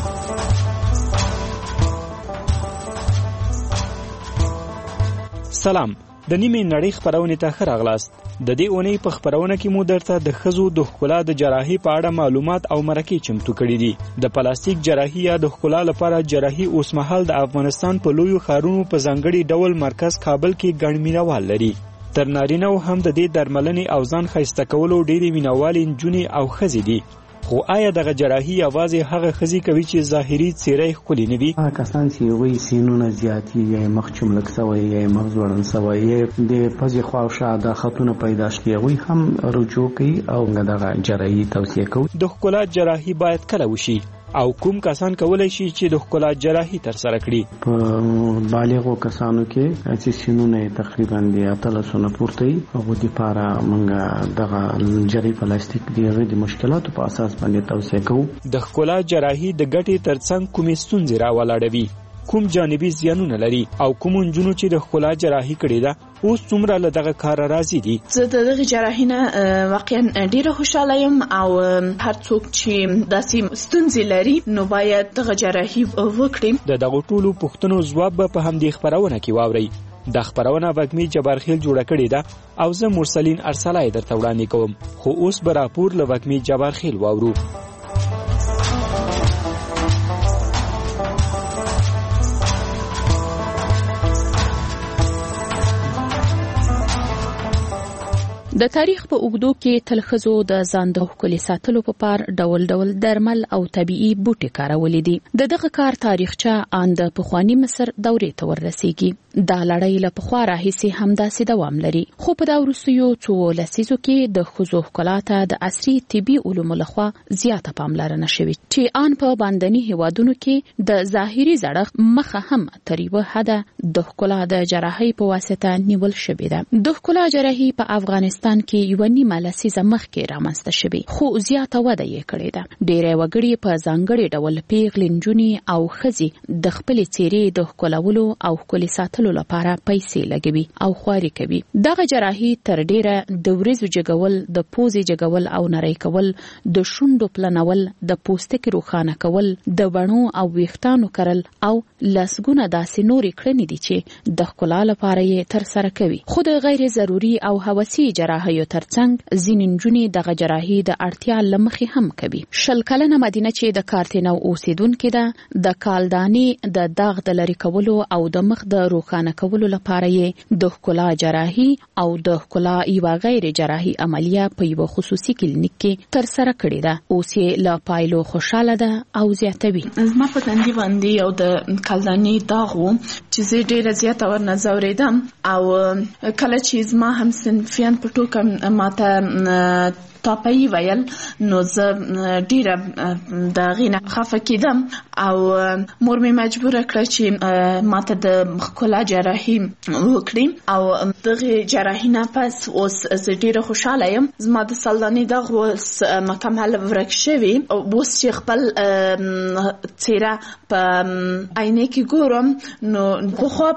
سلام، د نیمې نړۍ خپرونې ته ښه راغلاست. د دې اونۍ په خپرونه کې مو درته د ښځو د ښکلا د جراحي په اړه معلومات او مرکې چمتو کړي دي. د پلاستیک جراحي یا د ښکلا لپاره جراحي اوسمهال د افغانستان په لویو ښارونو په ځانګړي ډول مرکز کابل کې ګڼ مینوال لري. تر نارینه هم د دې درملنې او ځان ښایسته کولو ډېرې مینوالې نجونې او ښځې دي. خو آیا دغه جراحي یوازې هغه ښځې کوي چې ظاهري څېره یې ښکلې نه وي؟ هغه کسان چې وایي سینونه زیات یا یې مخ چملک سوی یا یې مغز وړن سوی یا د پزې خواوشا د خطونه پیدا شوي، هغوی هم رجوع کوي او دغه جراحي توصیه کوي. د ښکلا جراحي باید کله وشي او کوم کسان کولای شي چې د ښکلا جراحي ترسره کړي؟ په بالغو کسانو کې چې سینونه تقریبا د اتلسو نه پورته وي، هغو دپاره موږ دغه جراحي پلاستیک د هغې د مشکلاتو په اساس باندې توصیه کوو. د ښکلا جراحي د ګټې ترڅنګ کومې ستونزې راولاړوي، کوم جانبي زیانونه لري او کوم نجونو چې د ښکلا جراحي کړې ده اوس څومره له دغه کاره راضي دي؟ زه د دغې جراحي نه واقعا ډېره خوشحاله یم او هر څوک چې داسې ستونزې لري نو باید دغه جراحي وکړي. د دغو ټولو پوښتنو ځواب به په همدې خپرونه کې واورئ. دا خپرونه وږمې جبارخیل جوړه کړې ده او زه مرسلین ارسلای درته وړاندې کوم. خو اوس به راپور له وږمې جبارخیل واورو. د تاریخ په اوږدو کې تل ښځو د ځان د ښکلي ساتلو په پار ډول ډول درمل او طبیعي بوټي کارولي دي. د دغه کار تاریخچه ان د پخواني مصر دورې ته ورسیږي. دا لړۍ له پخوا راهیسې همداسې دوام لري، خو په دا وروستیو څو لسیزو کې د ښځو ښکلا ته د عصري طبي علومو لخوا زیاته پاملرنه شوې چې ان په باندني هیوادونو کې د ظاهري زړښت مخه هم تر یوه حده د ښکلا د جراحۍ په واسطه نیول شوې ده. د ښکلا جراحي په افغانستان کې یو نیمه لسیزه مخکې رامنځته شوې، خو زیاته وده یې کړې ده. ډېری وګړي په ځانګړي ډول پیغلې نجونې او ښځې د خپلې څېرې د ښکلولو او ښکلي ساتلو لپاره پیسې لګوي او خواري کوي. دغه جراحي تر ډېره د وریځو جګول، د پوزې جګول او نری کول، د شونډو پلنول، د پوستکي روښانه کول، د بڼو او ویښتانو کرل او لسګونه داسې نورې کړنې دي چې د ښکلا لپاره یې ترسره کوي. خو د غیر ضروري او هوسي جراحیو ترڅنګ ځینې نجونې دغه جراحي د اړتیا له مخې هم کوي. شل کلنه مدینه چې د کارتینو اوسیدونکې ده، د کالدانې د داغ د لرې کولو او د مخ د روښانه کولو لپاره یې د ښکلا جراحي او د ښکلا یوه غیر جراحي عملیه په یوه خصوصي کلینیک کې ترسره کړې ده. اوس یې له پایلو خوشحاله ده او زیاتوي. زما په تندي باندې یو د کالدانې داغ و چې زه ډېره زیاته ورنه ځورېدم او کله چې زما همصنفیان په ټوکه ماته تاپایي ویل نو زه ډېره د هغې نه خفه کېدم او مور مې مجبوره کړه چې ماته د ښکلا جراحي وکړي او دغې جراحي نه پس اوس زه ډېره خوشحاله یم. زما د سالدانې دغ اوس مکمل ورک شوي. اوس چې خپل څېره په عینې کې ګورم نو پخوا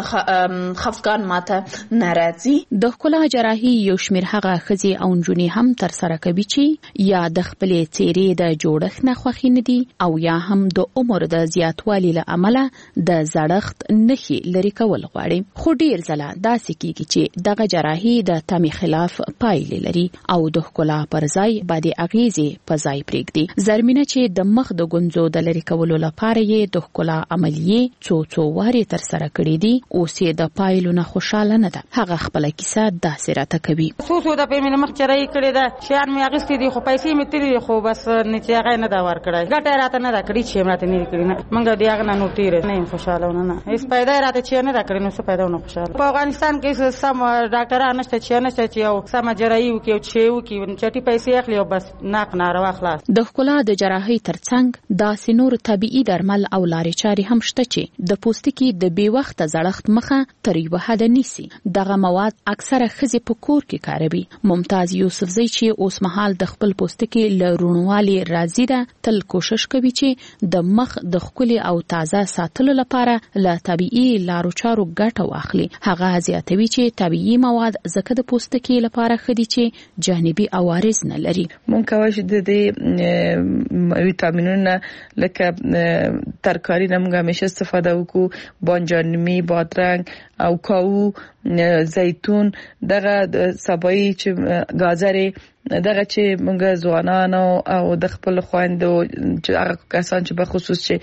پسې خفګان ماته نه راځي. د ښکلا جراحي یو شمېر هغه ښځې او نجونې هم تر سره کوي چې یا د خپلې څیرې د جوړښت نه خوښي نه دي او یا هم د عمر د زیاتوالي له امله د زړښت نښې لري کول غواړي. خو ډیر ځله داسې کیږي چې دغه جراحي د تمې خلاف پایلې لري او د ښکلا پر ځای بدې اغیزې په ځای پرېږدي. زرمینه چې د مخ د ګونځو د لرې کولو لپاره یې د ښکلا عملیې څو څو وارې تر سره کړې دي، اوس یې د پایلو نه خوشحاله نه ده. هغه خپله کیسه داسې راته کوي. څو څو دفعې مې مخ چرایي کړې ده، شیان مې اخیستي دي خو پیسې مې تللي دي، خو بس نتیجه هغه یې نه ده ورکړی. ګټه یې راته نه ده کړې چې یې راته نه دي کړي. نه موږ د هغه نه نو تېره نه یم خوشحاله، نه نه هېڅ پیدا یې راته چې یې نه ده کړې، نو څه پیدا ونه خوشحاله. په افغانستان کې سم ډاکټران نشته چې نشته چې یو سمه جراحي وکړي او چې وکړي، چټي پیسې اخلي او بس ناق ناروا خلاص. د ښکلا د جراحۍ ترڅنګ داسې نور طبیعي درمل او لارې چارې هم شته چې د پوستکي د بې وخته زړښت مخه تر یوه حده نیسي. دغه مواد اکثره ښځې په کور کې کاروي. ممتاز یوسفزۍ چې اوس مهال د خپل پوستکي له روڼوالي راضي ده، تل کوشش کوي چې د مخ د ښکلي او تازه ساتلو لپاره له طبیعي لارو چارو ګټه واخلي. هغه زیاتوي چې طبیعي مواد ځکه د پوستکي لپاره ښه دي چې جانبي عوارض نه لري. مونږ کولی شو د دې ویټامینونو لکه ترکاري نه مونږ همیشه استفاده وکړو، بانجانمي، بادرنګ او کاوو، زیتون، دغه سبایی چې گازرې، دغه چې موږ ځوانانو او د خپل خويندو چې هغه کسان چې په خصوص چې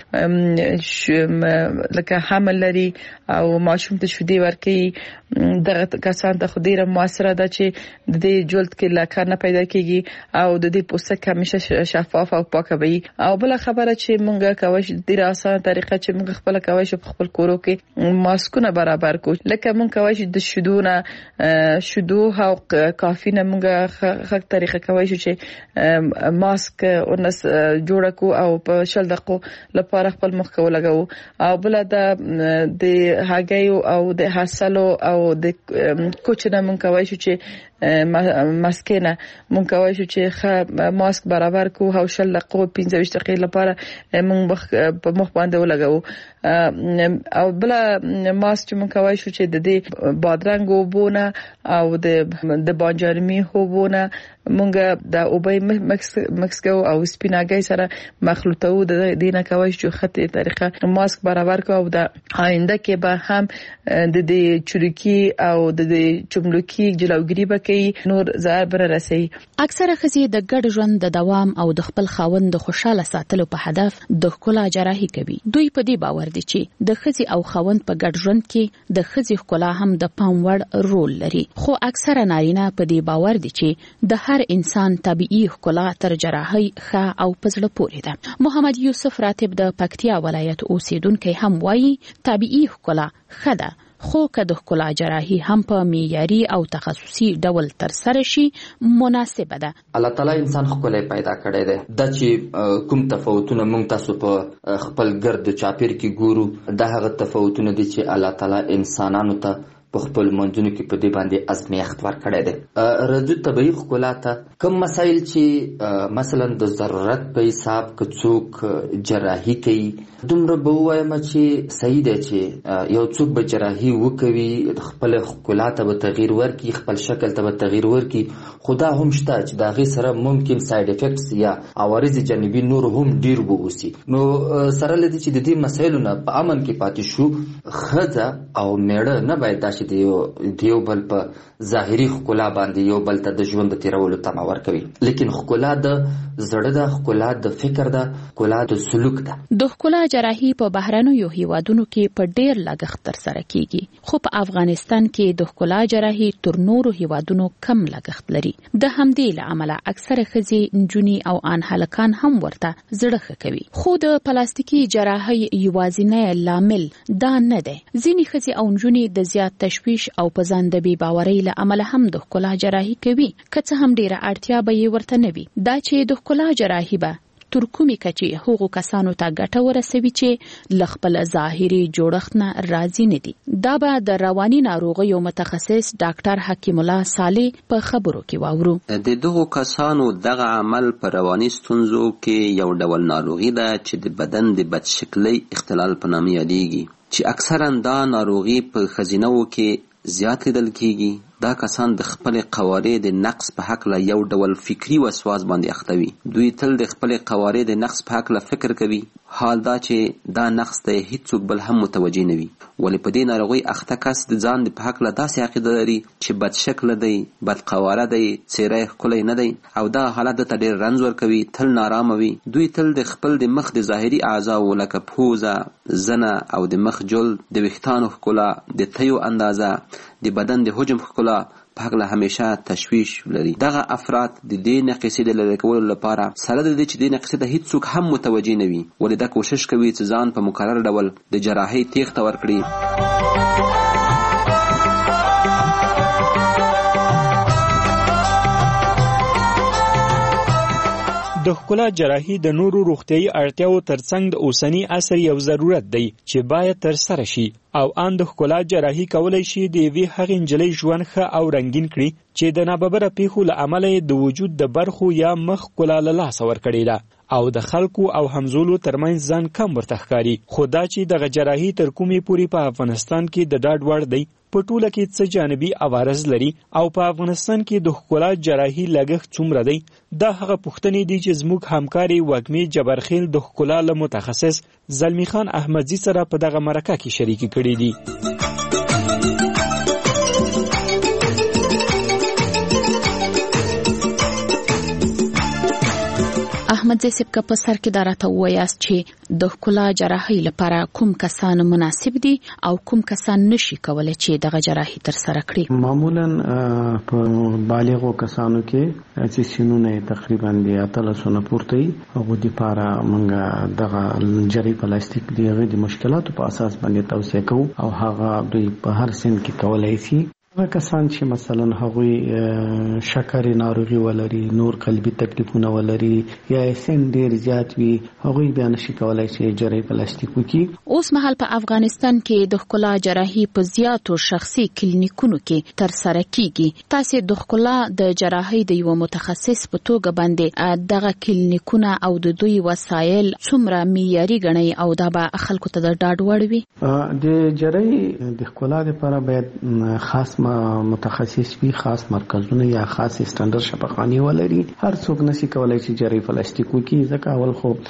لکه حمل لري او ماشوم ته شیدې ورکوي، دغه کسان ته خو ډیره موثره ده چې د دې جلد کې لکه نه پیدا کیږي او د دې پوستکی همیشه شفاف او پاک وي. او بل خبره چې موږ کوي چې ډیره اسانه طریقه چې موږ خپل کوي چې په خپل کورو کې ماسکونه برابر کو، لکه موږ کوي چې د شیدونه شیدو او کافي نه موږ خ طریقه کوي چې ماسک ونس جوړ کو او په شل دقیقو لپاره خپل مخ کو لګاو. او بل د د هګیو او د حاصلو او د کوچنه موږ کوي چې ماسکینه موږ کوي چې ماسک برابر کو او شل دقیقو پنځه ویشت دقیقې لپاره موږ په مخ باندې ولګاو. او بل ماسک چې موږ کوي چې د دې بادرنګ وبونه او د د بانجانمي وبونه موږ د اوبې مکس مکس کو او سپیناګي سره مخلوطو د دینه کوي چې خطي طریقه ماسک برابر کو او د آینده کې به هم د دې چورکی او د دې چملوکی جلوګری به کوي نور ضرر بر رسي. اکثره ښځې د ګډ ژوند د دوام او د خپل خاوند د خوشاله ساتلو په هدف د ښکلا جراحي کوي. دوی په دې باور دي چې د ښځې او خاوند په ګډ ژوند کې د ښځې ښکلا هم د پام وړ رول لري. خو اکثره نارینه په دې باور دي چې د هر انسان طبيعي ښکلا تر جراحي ښه او پزړه پورې ده. محمد یوسف راتب د پکتیا ولایت اوسیدونکو هم وایي طبيعي ښکلا ښه ده، خو که د ښکلا جراحي هم په معیاري او تخصصي ډول تر سره شي مناسبه ده. الله تعالی انسان ښکلی پیدا کړی دی. دا چې کوم تفاوتونه موږ تاسو په خپل ګرد چاپیر کې ګورو، دا هغه تفاوتونه دي چې الله تعالی انسانانو ته په خپل منځونو کې په دې باندې ازمیښت ورکړی دی. رجو طبیعي ښکلا ته کوم مسایل چې مثلا د ضرورت په حساب که څوک جراحي کوي، دومره به ووایم چې صحیح دی چې یو څوک به جراحي وکوي، خپل ښکلا ته به تغییر ورکړي، خپل شکل ته به تغییر ورکړي، خو دا هم شته چې د هغې سره ممکن ساید افیکټس یا عوارض جانبي نور هم ډیر واوسي. نو سره له دې چې د دې مسایلو نه په امن کې پاتې شو، ښځه او میړه نه باید دا چې د یو بل په ظاهري ښکلا باندې یو بل ته د ژوند د تیرولو تمه ورکوي، لیکن ښکلا د زړه ده، ښکلا د فکر ده، ښکلا د سلوک ده. د ښکلا جراحي په بهرنیو هیوادونو کې په ډیر لګښت ترسره کیږي، خو په افغانستان کې د ښکلا جراحي تر نورو هیوادونو کم لګښت لري. د همدې له امله اکثره ښځې، نجونې او ان هلکان هم ورته زړه ښه کوي. خو د پلاستیکي جراحي یوازینی لامل دا نه دی. ځینې ښځې او نجونې د زیات تشویش او په ځان د بې باورۍ له امله هم د ښکلا جراحي کوي، که څه هم ډیره اړتیا به یې ورته نه وي. دا چې د ښکلا جراحي به تر کومې کچې هغو کسانو ته ګټه ورسوي چې له خپل ظاهري جوړښت نه راضي نه دي. دا به د رواني ناروغیو متخصص ډاکټر حکیم الله صالح په خبرو کې واورو. د دغو کسانو دغه عمل په رواني ستونزو کې یو ډول ناروغي ده چې د بدن د بدشکلۍ اختلال په نامه یادېږي، چې اکثرا دا ناروغي په ښځینه‌و کې زیات لیدل کیږي دا کسان د خپل قوارې د نقص په حق له یو ډول فکری وسواس باندې اخته وي. دوی تل د خپل قوارې د نقص په حق له فکر کوي، حال دا چې دا نقص ته هیڅوک بل هم متوجه نه وي. ولې په دې ناروغۍ اخته کس د ځان د په حق له داسې عقیده لري چې بد شکله دی، بد قواره دی، څیره یې ښکلی نه دی، او دا حالت ته ډېر رنځ ورکوي، تل نارامه وي. دوی تل د خپل د مخ د ظاهري اعضاو لکه پوزه، زنه او د مخ جل، د ویښتانو ښکلا، د تیو اندازه، د بدن د حجم ښکلا په هکله همیشه تشویش لري. دغه افراد د دې نقصې د لرې کولو لپاره سره د دې چې دې نقصې ته هیڅوک هم متوجه نه وي، ولې دا کوشش کوي چې ځان په مکرر ډول د جراحۍ تیښته ورکړي. د ښکلا جراحي د نورو روغتیايي اړتیاو ترڅنګ د اوسني عصر یو ضرورت دی چې باید ترسره شي، او ان د ښکلا جراحي کولی شي د یوې هغې نجلۍ ژوند ښه او رنګین کړي چې د ناببره پیښو له امله یې د وجود د برخو یا مخ ښکلا له لاسه ورکړې ده او د خلکو او همزولو ترمنځ ځان کم ورته ښکاري. خو دا چې دغه جراحي تر کومې پورې په افغانستان کې د ډاډ وړ دی، په ټوله کې څه جانبي عوارض لري، او په افغانستان کې د ښکلا جراحي لګښت څومره دی، دا هغه پوښتنې دي چې زموږ همکاري وږمې جبرخیل د ښکلا له متخصص زلمی خان احمدزي سره په دغه مرکه کې شریکې کړي دي. احمدزي صاحب که په سر کې دا راته ووایاست چې د ښکلا جراحۍ لپاره کوم کسان مناسب دي او کوم کسان نشي کولی چې دغه جراحي ترسره کړي؟ معمولا په بالغو کسانو کې چې سینونه تقریبا د اتلسو نه پورته وي، هغو دپاره موږ دغه جری پلاستیک د هغې د مشکلاتو په اساس باندې توصیه کوو، او هغه دوی په هر سن کې کولی شي. هغه کسان چې مثلا هغوی شکر ناروغي ولري، نور قلبي تکلیفونه ولري، یا سن ډیر زیات وي، هغوی بیا نشي کولای چې جراحي پلاستیک وکړي. اوس مهال په افغانستان کې د ښکلا جراحي په زیاتو شخصي کلینیکونو کې ترسره کیږي. تاسو د ښکلا د جراحي د یو متخصص په توګه باندې دغه کلینیکونه او د دوی وسایل څومره معیاري ګڼئ او دا به خلکو ته د ډاډ وړ وي؟ د جراحي د ښکلا لپاره باید خاص متخصص وي، خاص مرکزونه یا خاص سټانډرډ شفاخانې ولري. هر څوک نشي کولای چې جراحي پلاستیک وکړي، ځکه اول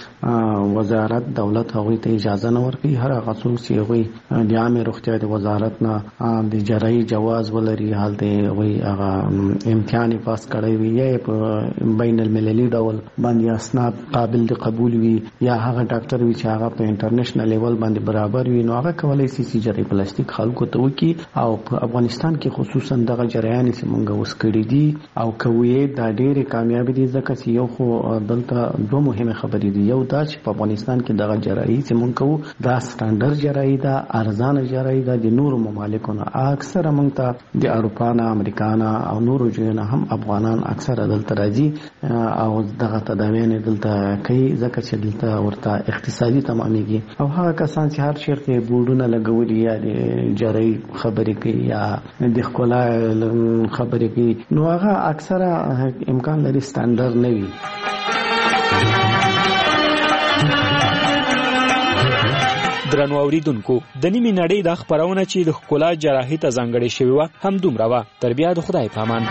خو وزارت دولت هغوی ته اجازه نه ورکوي. هر هغه څوک چې هغوی د عامې روغتیا د وزارت نه د جراحي جواز ولري، هلته هغوی هغه امتحان پاس کړی وي، یا په بین المللي ډول باندې اسناد قابل د قبول وي، یا هغه ډاکټر وي چې هغه په انټرنیشنل لیول باندې برابر وي، نو هغه کولی شي چې جراحي پلاستیک خلکو ته وکړي. او په افغانستان کې خصوصا دغه جریان چې مونږ اوس کړی دي او کوي دا ډېرې کامیابی دي، ځکه چې یو خو دلته دوه مهمه خبرې دي. یو دا چې په افغانستان کې دغه جراحي چې مونږ کوو دا سټانډرډ جراحي ده، ارزانه جراحي ده. د نورو ممالکو نه اکثره مونږ ته د اروپا نه، امریکا نه او نورو ځایونو نه هم افغانان اکثره دلته راځي او دغه تداوین دلته کوي، ځکه چې دلته ورته اقتصادي تمامېږي. او هغه کسان چې هر چیرته بورډونه لګولي یا د جراحي خبرې کوي یا د ښکلا خبرې کوي، نو هغه اکثره امکان لري سټانډرډ نه وي. درنو اوریدونکو، د نیمې نړۍ د خبرونه چې د ښکلا جراحي ته ځانګړې شوې وه هم دومره وه. تر بیا د خدای په امان.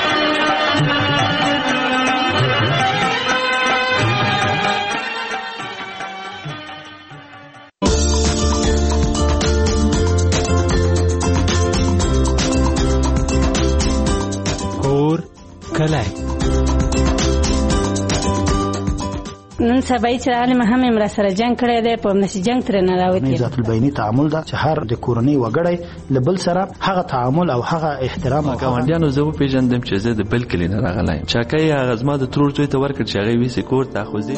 نن سبا چې عالم هم امر سره جنگ کړی دی، په نشي جنگ تر نه راوتی. ذات البینی تعامل دا چې هر د کورنۍ وګړی لبل سره هغه تعامل او هغه احترام او ګاونډیانو زه په پیژندم چې زه د بل کلی نه راغلایم. چاکای هغه زما د ترور ته ورکړ چې هغه وی سکور تاخوزي.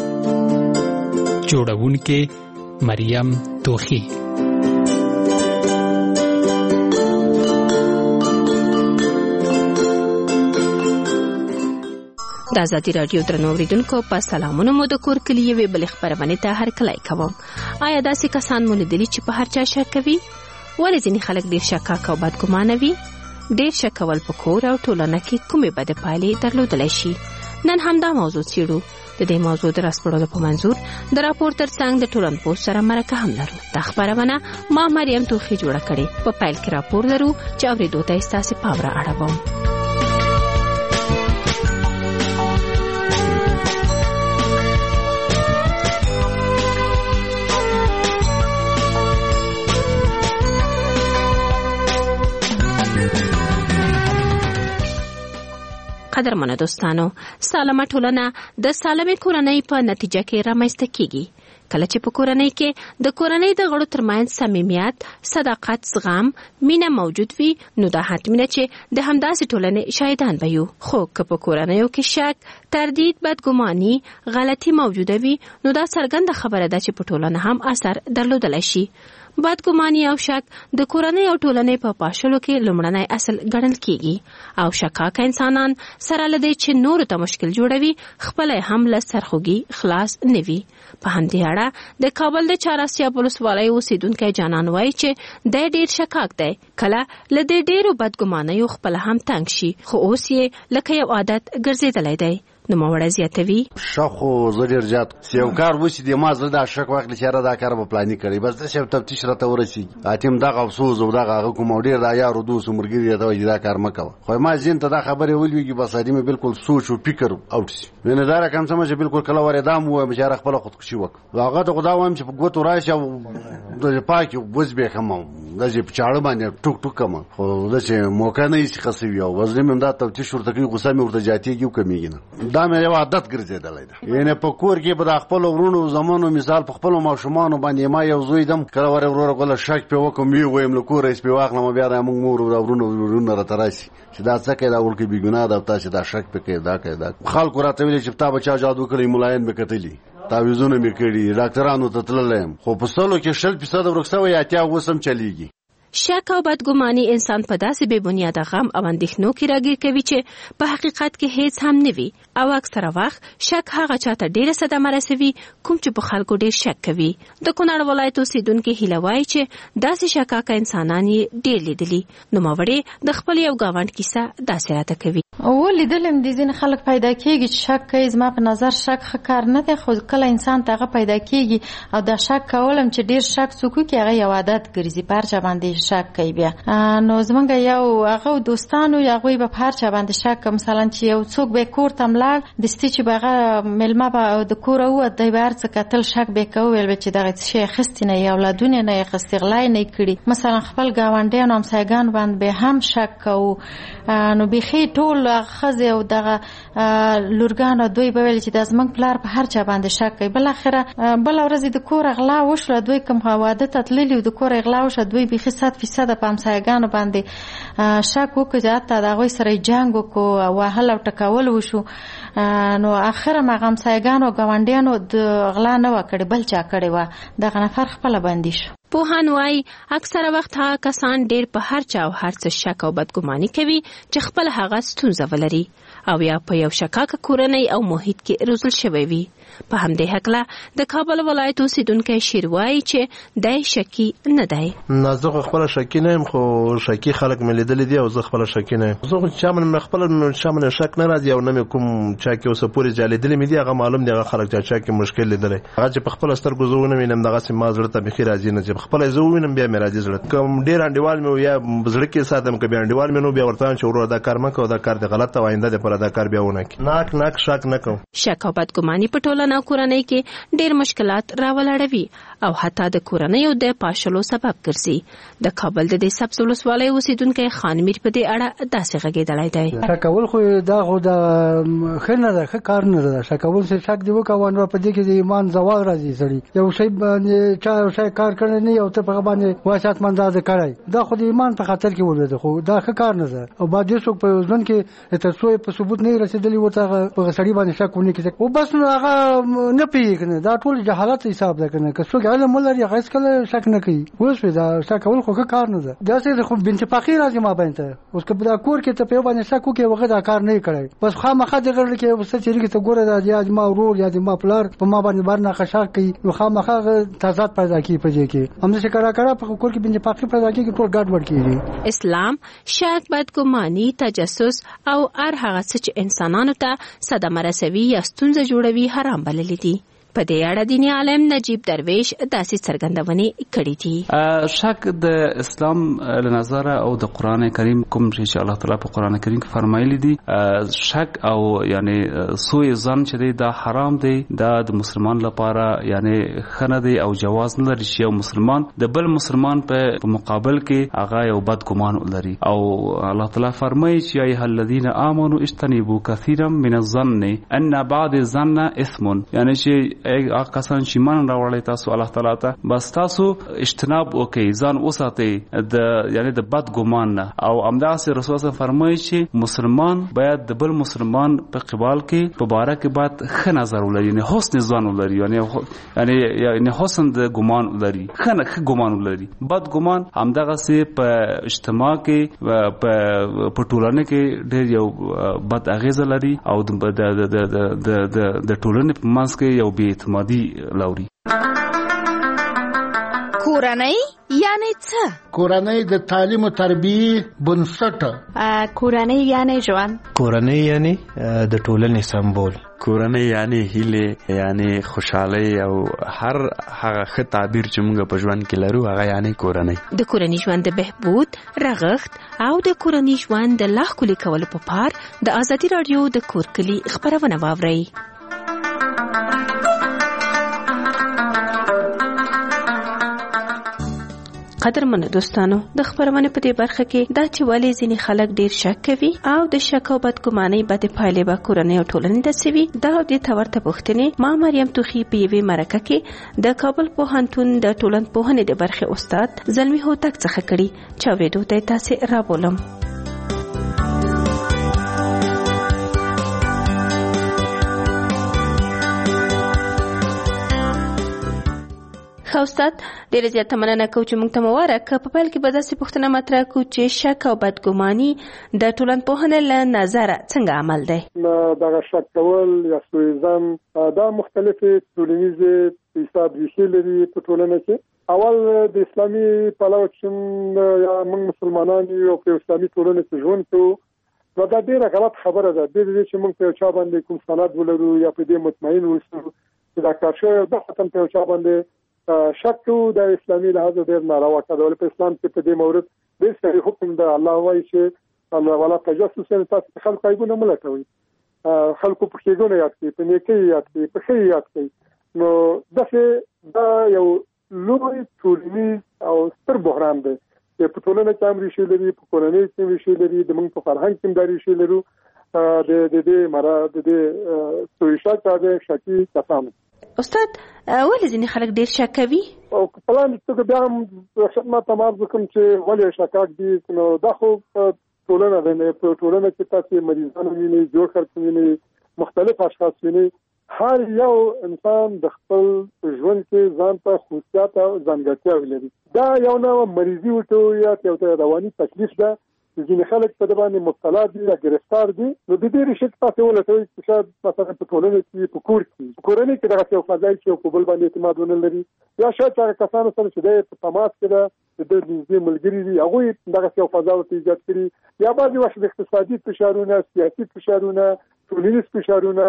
جوړونکې مریم توخی. د ازادي راډیو درنو اوریدونکو، په سلامونه مو د کور کلی یوې بلې خبرونه ته هرکلی کوم. آیا داسې کسان مو لیدلي چې په هر چا شک کوي؟ ولې ځینې خلک ډېر شکاک او بدګمانه وي؟ ډېر شک کول په کور او ټولنه کې کومې بدې پایلې درلودلی شي؟ نن همدا موضوع څیړو. د دې موضوع د راسپړلو په منظور د راپور ترڅنګ د ټولنپوه سره مرکه هم لرو. دا خبرونه ما مریم توخی جوړه کړې. په پیل کې راپور لرو چې اورېدو ته ستاسو پام را اړوم. قدرمنو دوستانو، سالمه ټولنه د سالمې کورنۍ په نتیجه کې رامنځته کیږي. کله چې په کورنۍ کې د کورنۍ د غړو ترمنځ صمیمیت، صداقت، زغم، مینه موجود وي، نو دا حتمي چې د همداسې ټولنې شاهدان به یو. خو که په کورنیو کې شک، تردید، بدګماني، غلطي موجوده وي، نو دا څرګنده خبره ده چې په ټولنه هم اثر درلودلی شي. بدګماني او شک د کورنۍ او ټولنې په پاشلو کې لومړنی اصل ګڼل کیږي او شکاک انسانان سره لدی چې نور ته مشکل جوړوي، خپل هم له سرخوږي خلاص نوي. په همدې اړه د کابل د چهارسیاب ولسوالۍ اوسیدونکی جانان وایي چې د ډیر شکاک دی. کله له دې ډیرو بدګمانیو خپل هم تنګ شي، خو اوس یې لکه یو عادت ګرځېدلی دی. نو موړه زیاتوي شخو زړیر زیات یو کار وسی د ما زړه د شک وخت لچاره دا کار په پلاني کړی، بس د شپ تفتیش راته ورسیږي اتیم دغه افسوس او دغه کوم ډیر دا یارو دوس مرګری ته وځي دا کار مکو. خو ما زین ته دا خبره ولويږي بس ادمه بالکل سوچ او فکر اوټ شي. نه دا رقم سم چې بالکل کله ور ادم و بشاره خپل خودکشي وک. هغه ته خدا وایم چې په ګوتو راشه د پاکي وز به کوم د دې په چاړه باندې ټوک ټوک کوم. خو د چې موقع نه هیڅ خاصوي او وزن مې دا تفتیش ورته کوي، غوسه مې ورته جاتیږي او کمیږي. دا مې یو عادت ګرځیدلی دی. یعنی په کور کې به د خپل ورونو زمانو مثال په خپل ماشومان باندې ما یو زوی دم کله ور ورور غل شک په وکم وی ویم له کور ایس په واخلم بیا د موږ مور او ورونو ورونو را تراسي چې دا څه کې دا ورکه بي ګناه ده تاسو دا شک پکې دا کې دا خلکو راته ویل چې تا بچا جادو کړی ملاین به کتلی تعویذونه مې کړی ډاکټرانو ته تللم، خو په سلو کې شل فیصد ورکسو یا اتیا وسم چلیږي. شک او بدګماني انسان په داسې بې بنیاده غم او اندېښنو کې راګیر کوي چې په حقیقت کې هیڅ هم نه وي. او اکثره وخت شک هغه چاته ډېره صدمه رسوي کوم چې په خلکو ډېر شک کوي. د کونړ ولایت اوسیدونکي هیله وایي چې داسې شکاکه انسانان یې ډېر لیدلي. نوموړې د خپل یو ګاونډ کیسه داسې راته کوي. او لیدلم د ځینې خلک پیدا کېږي چې شک کوي. زما په نظر شک ښه کار نه دی، خو کله انسان ته هغه پیدا کېږي او دا شک کولم چې ډېر شک څوک کوي هغه یو عادت ګرځي، په هر چا باندې شک کوي. بیا نو زمونږ یو هغه دوستانو هغوی به په هر چا باندې شک، مثلا چې یو څوک به کور ته ملاړ دستي چې به هغه میلمه به د کوره ووت دی به هر څه کتل شک به یې کوه، ویل به چې دغه شی اخیستي نه یې اولادونه نه یې اخیستي، غلا یې نه یې کړي. مثلا خپل ګاونډیانو همسایګانو باندې به هم شک کوو. نو بیخي ټول ښځې او دغه لورګانو دوی به ویل چې دا زمونږ پلار په هر چا باندې شک کوي. بالاخره بله ورځ د کور غلا وشوه، دوی کوم واده ته تللي د کور غلا وشوه، دوی بیخي صد فیصد په همسایګانو باندې شک وکړو چې حتی د هغوی سره یې جنګ وکړو، وهل او ټکول وشو. نو اخره هغه همسایګانو او ګاونډیانو د غلا نه وه کړې، بل چا کړې وه، دغه نفر خپله بندي شو. پوهان وایي اکثره وخت هغه کسان ډېر په هر چا او هر څه شک او بدګماني کوي چې خپل هغه ستونزه ولري او یا په یو شکاکه کورنۍ او محیط کې روزل شوی وي. په همدې هکله د کابل ولایت اوسیدونکی شیر وایي چې دی شکی نه دی. نه زه خپله شکی نه یم، خو شکی خلک مې لیدلي دي او زه خپله شکی نه یم. زه خو چا باندې خپله چا باندې شک نه راځي او نه مې کوم چا کې اوسه پورې چا لیدلي مې دي، هغه معلوم دی هغه خلک چا چا کې مشکل لیدلی، هغه چې په خپله سترګو زه ونه وینم دغسې ما زړه ته بیخي راځي نه، چې خپله زه ووینم بیا مې راځي زړه. کوم ډېر انډیوال مې یا زړه کې ساتم، که بیا انډیوال مې نو بیا ورته وایم چې وروره دا کار مه کوه، دا کار دې غلط او آینده دپاره دا کار بیا ونه کړي. ناک ناک شک نه کوم. شک او بدګماني په ټولنه او کورنۍ کې ډېر مشکلات راولاړوي او حتی د کورنیو د پاشلو سبب ګرځي. د کابل د دې سبز ولسوالۍ اوسیدونکی خان میر په دې اړه داسې غږېدلی دی. شک کول خو دا خو د ښه نه ده، ښه کار نه ده. شک کول چې شک دې وکوه نو په دې کې د ایمان زوال راځي. سړي یو شی باندې چا یو شی کار کړی نه او ته په هغه باندې وایي حتما دا ده کړی، دا خو د ایمان په خطر کې ولوېده، خو دا ښه کار نه ده. او بعد څوک په ژوند کې تر څو په ثبوت نه رسېدلی ورته په سړي باندې شک ونه کړي او بس نو هغه نه پوهېږي. دا ټول جهالت حساب ده که نه، که څوک علم ولري هغه کله شک نه کوي. اوس دا شک کول خو کار نه ده. دا څه خو بنت فقیر راځي ما باندې اوس کله دا کور کې ته په باندې شک کوي وغه دا کار نه کړي. بس خامخا د غړل کې وسه چې لري ته ګوره دا یا ما ورور یا ما پلار په ما باندې برنه خشاک کوي نو خامخا تضاد پیدا کوي په دې کې. هم څه کرا کرا په کور کې بنت فقیر پیدا کوي ټول ګډ وډ کیږي. اسلام شک، بدګماني، تجسس او هر هغه څه چې انسانانو ته صدمه رسوي یا ستونزه جوړوي حرام بللي دي. په دې اړه دیني عالم نجیب درویش داسې څرګندونې کړې دي. شک د اسلام له نظره او د قران کریم کوم چې الله تعالی په قران کریم کې فرمایلی دي شک او یعنی سوء ظن چې دی دا حرام دی، دا د مسلمان لپاره یعنی خنه دی او جواز نه لري چې یو مسلمان د بل مسلمان په مقابل کې هغه یو بد ګمان ولري. او الله تعالی فرمایي چې ایها الذین آمنوا اجتنبوا کثیرا من الظن ان بعض الظن اثم، یعنی چې هغه کسان چې ایمان راوړل تاسو الله تعالی ته بس تاسو اجتناب وکئ، ځان وساتئ د یعنی د بد ګمان نه. او همداسې رسول الله فرمایي چې مسلمان باید د بل مسلمان په قبال کې په باره کې باید ښه نظر ولري، یعنی حسن ځان ولري، یعنی یعنی یعنی حسن د ګمان ولري، ښه ښه ګمان ولري. بد ګمان همدغسې په اجتماع کې په ټولنه کې ډېر یو بد اغیزه لري او د د د د ټولنې په منځ کې یو بې اعتمادي لوري. کورنۍ یعنی څه؟ کورنۍ د تعلیم او تربیه بنسټ. کورنۍ یعنی ژوند. کورنۍ یعنی د ټولنې سمبول. کورنۍ یعنی هیله، یعنی خوشحالي او هر هغه ښه تعبیر چې موږ په ژوند کې لرو هغه یعنی کورنۍ. د کورنۍ ژوند د بهبود، رغښت او د کورنۍ ژوند د لا ښکلي کولو په پار د ازادي رادیو د کور کلي خبرونه واورئ. قدرمنو دوستانو، د خبرونه په دې برخه کې دا چې ولې ځینې خلک ډیر شک کوي او د شک او بدګمانۍ بدې پایلې به کورنۍ او ټولنې ته سوي، دا د تورته پوښتنې ما مریم توخی په یوې مرکه کې د کابل پوهنتون د ټولنپوهنې د برخې استاد زلمی هوتک څخه کړي چې اورېدو ته تاسې رابولم. استاد ډیره زیاته مننه کوم چې موږ ته مبارک. په پیل کې به داسې پوښتنه مطرح کړو چې شک او بدګماني د ټولنپوهنې له نظره څنګه عمل دی؟ دغه شک کول یا سوء ظن دا مختلفې ټولنیزې حساب ریښې لري په ټولنه کې. اول د اسلامي پلوه چې یا موږ مسلمانان یو په اسلامي ټولنه کې ژوند کوو نو دا ډیره غلط خبره ده. د دې چې موږ په چا باندې کوم سند ولرو یا په دې مطمئن اوسو چې دا کار شوی د ختم په چا باندې شک کو د اسلامي لحاظ ډیر ناروا کړل. په اسلام کې په دې مورد د سړي حکم د الله وايي چې الله ولا تجسس تاسو خلک ایګونه ملټوي، خلکو په کېګونه یاد کوي، په نیکي یاد کوي، په خیر یاد کوي. نو دغه دا یو لوی ټولنیز او ستر بحران دی چې په ټولنه کې هم ریښې لري، په کورنۍ کې ریښې لري، د موږ په فرهنګ کې هم ریښې لري. د د دې مرا د دې سویشات د شکی کسان. استاد ولې ځینې خلک ډیر شک کوي؟ او په لاندې څه بیا هم خدمت تمام وکم چې ولې شکاک دي. نو دا خو ټولنه ده، په ټولنه کې تاسو مریضان ویني، جوړ خلک ویني، مختلف اشخاص ویني. هر یو انسان د خپل ژوند کې ځان ته خصوصیات او ځانګړتیاوې لري. دا یو نوع مریضي وټو یا یو رواني تکلیف ده. ځینې خلک په دې باندې مبتلا دي یا گرفتار دي. نو د دې ریښې تاسو ولټوي چې شاید مثلا په ټولنه کې، په کور کې، په کورنۍ کې دغه یو فضایل چې په بل باندې اعتماد ونه لري، یا شاید هغه کسانو سره چې د تماس کې ده د دې ملګری دي هغه دغه یو فضا او ایجاد کړي، یا بعضي وخت اقتصادي فشارونه، سیاسي فشارونه، ټولنیز فشارونه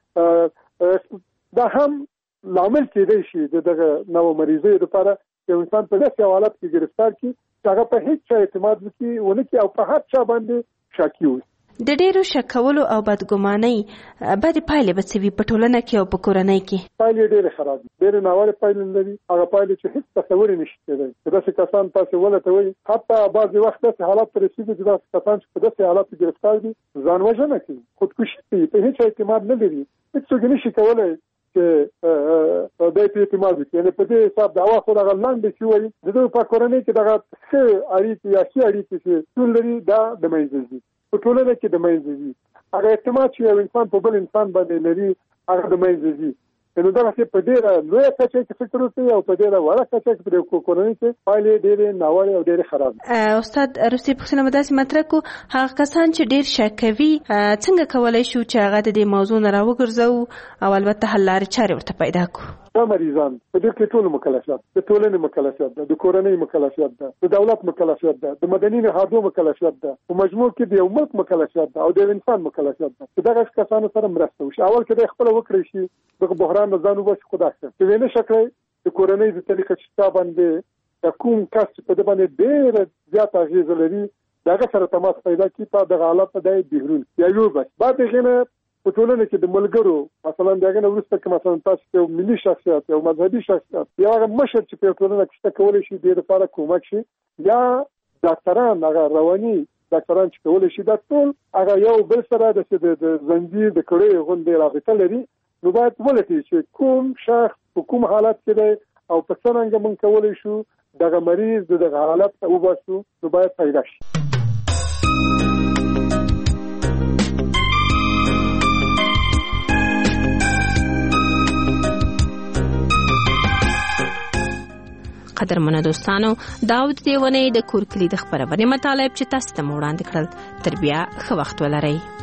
دا هم لامل کېدای شي دغه نو مریضۍ لپاره چې انسان په داسې حالت کې گرفتار کی هغه په هیڅ چا اعتماد وکړي ونه کې او په هر چا باندې شاکی وي. د ډیرو شکولو او بدګمانۍ بدې پایلې به څه وي په ټولنه کې او په کورنۍ کې؟ پایلې ډېرې خراب دي، ډېرې ناوړه پایلې لري. هغه پایلې چې هیڅ تصور نشي کېدای. داسې کسان تاسو ولټوي، حتی بعضې وخت داسې حالات ته رسېږي چې داسې کسان چې په داسې حالاتو ګرفتار دي ځان وژنه کوي، خودکشي کوي، په هیڅ اعتماد نه لري. هیڅوک نشي کولی چې د دې اعتماد وکړي. یعنی په دې حساب دا واخو دغه لاندې چې وایي د دوی په کورنۍ کې دغه ښه اړیکې یا ښې اړیکې چې ټول لري دا د منځه ځي، په ټولنه کې د منځه ځي. هغه اعتماد چې یو انسان په بل انسان باندې لري هغه د منځه ځي. نو دا چې په ډیره لوی کچه کې فکر وکړي او په ډیره وړه کچه کې په کورنۍ کې پایلې ډیره ناوړه او ډیره خراب. استاد رسي پښتنه مداسي مطرح کو هغه کسان چې ډیر شک کوي څنګه کولای شو چې هغه د دې موضوع نه راوګرځو او البته حل لارې چارې ورته پیدا کړو؟ دا مریضان په دې کې ټول مکلفیت د ټولنې مکلفیت ده، د کورنۍ مکلفیت ده، د دولت مکلفیت ده، د مدني نهادونو مکلفیت ده، په مجموع کې د یو ملک مکلفیت ده او د انسان مکلفیت ده چې دغه کسانو سره مرسته وشي. اول کې د خپل وکړي شي د بحران نه ځان وباسي خو دا څه چې وینې شکړي د کورنۍ د طریقې چې باندې د کوم کس په دې باندې ډېر زیات اغیز لري دغه سره تماس پیدا کی په دغه حالت د بیرون یا یو بس بعد غنه په ټولنه کې د ملګرو مثلا دغه نو ورسته کې مثلا تاسو یو ملي شخصیت یو مذهبي شخصیت یا مشر چې په ټولنه کې کولای شي د لپاره کومک شي یا ډاکټران هغه رواني ډاکټران چې کولای شي دا ټول هغه یو بل سره د زنجیر د کړي غونډې رابطه لري. نو باید ولټي چې کوم شخص په کوم حالت کې دی او په څنګه موږ کولای شو دغه مریض دغه حالت ته وباسو نو باید پیدا شي. قدرمنو دوستانو داود دیونی د کور کلی د خبرونه مطالب چې تاسو ته وړاندې کړل. تر بیا ښه وخت ولرئ.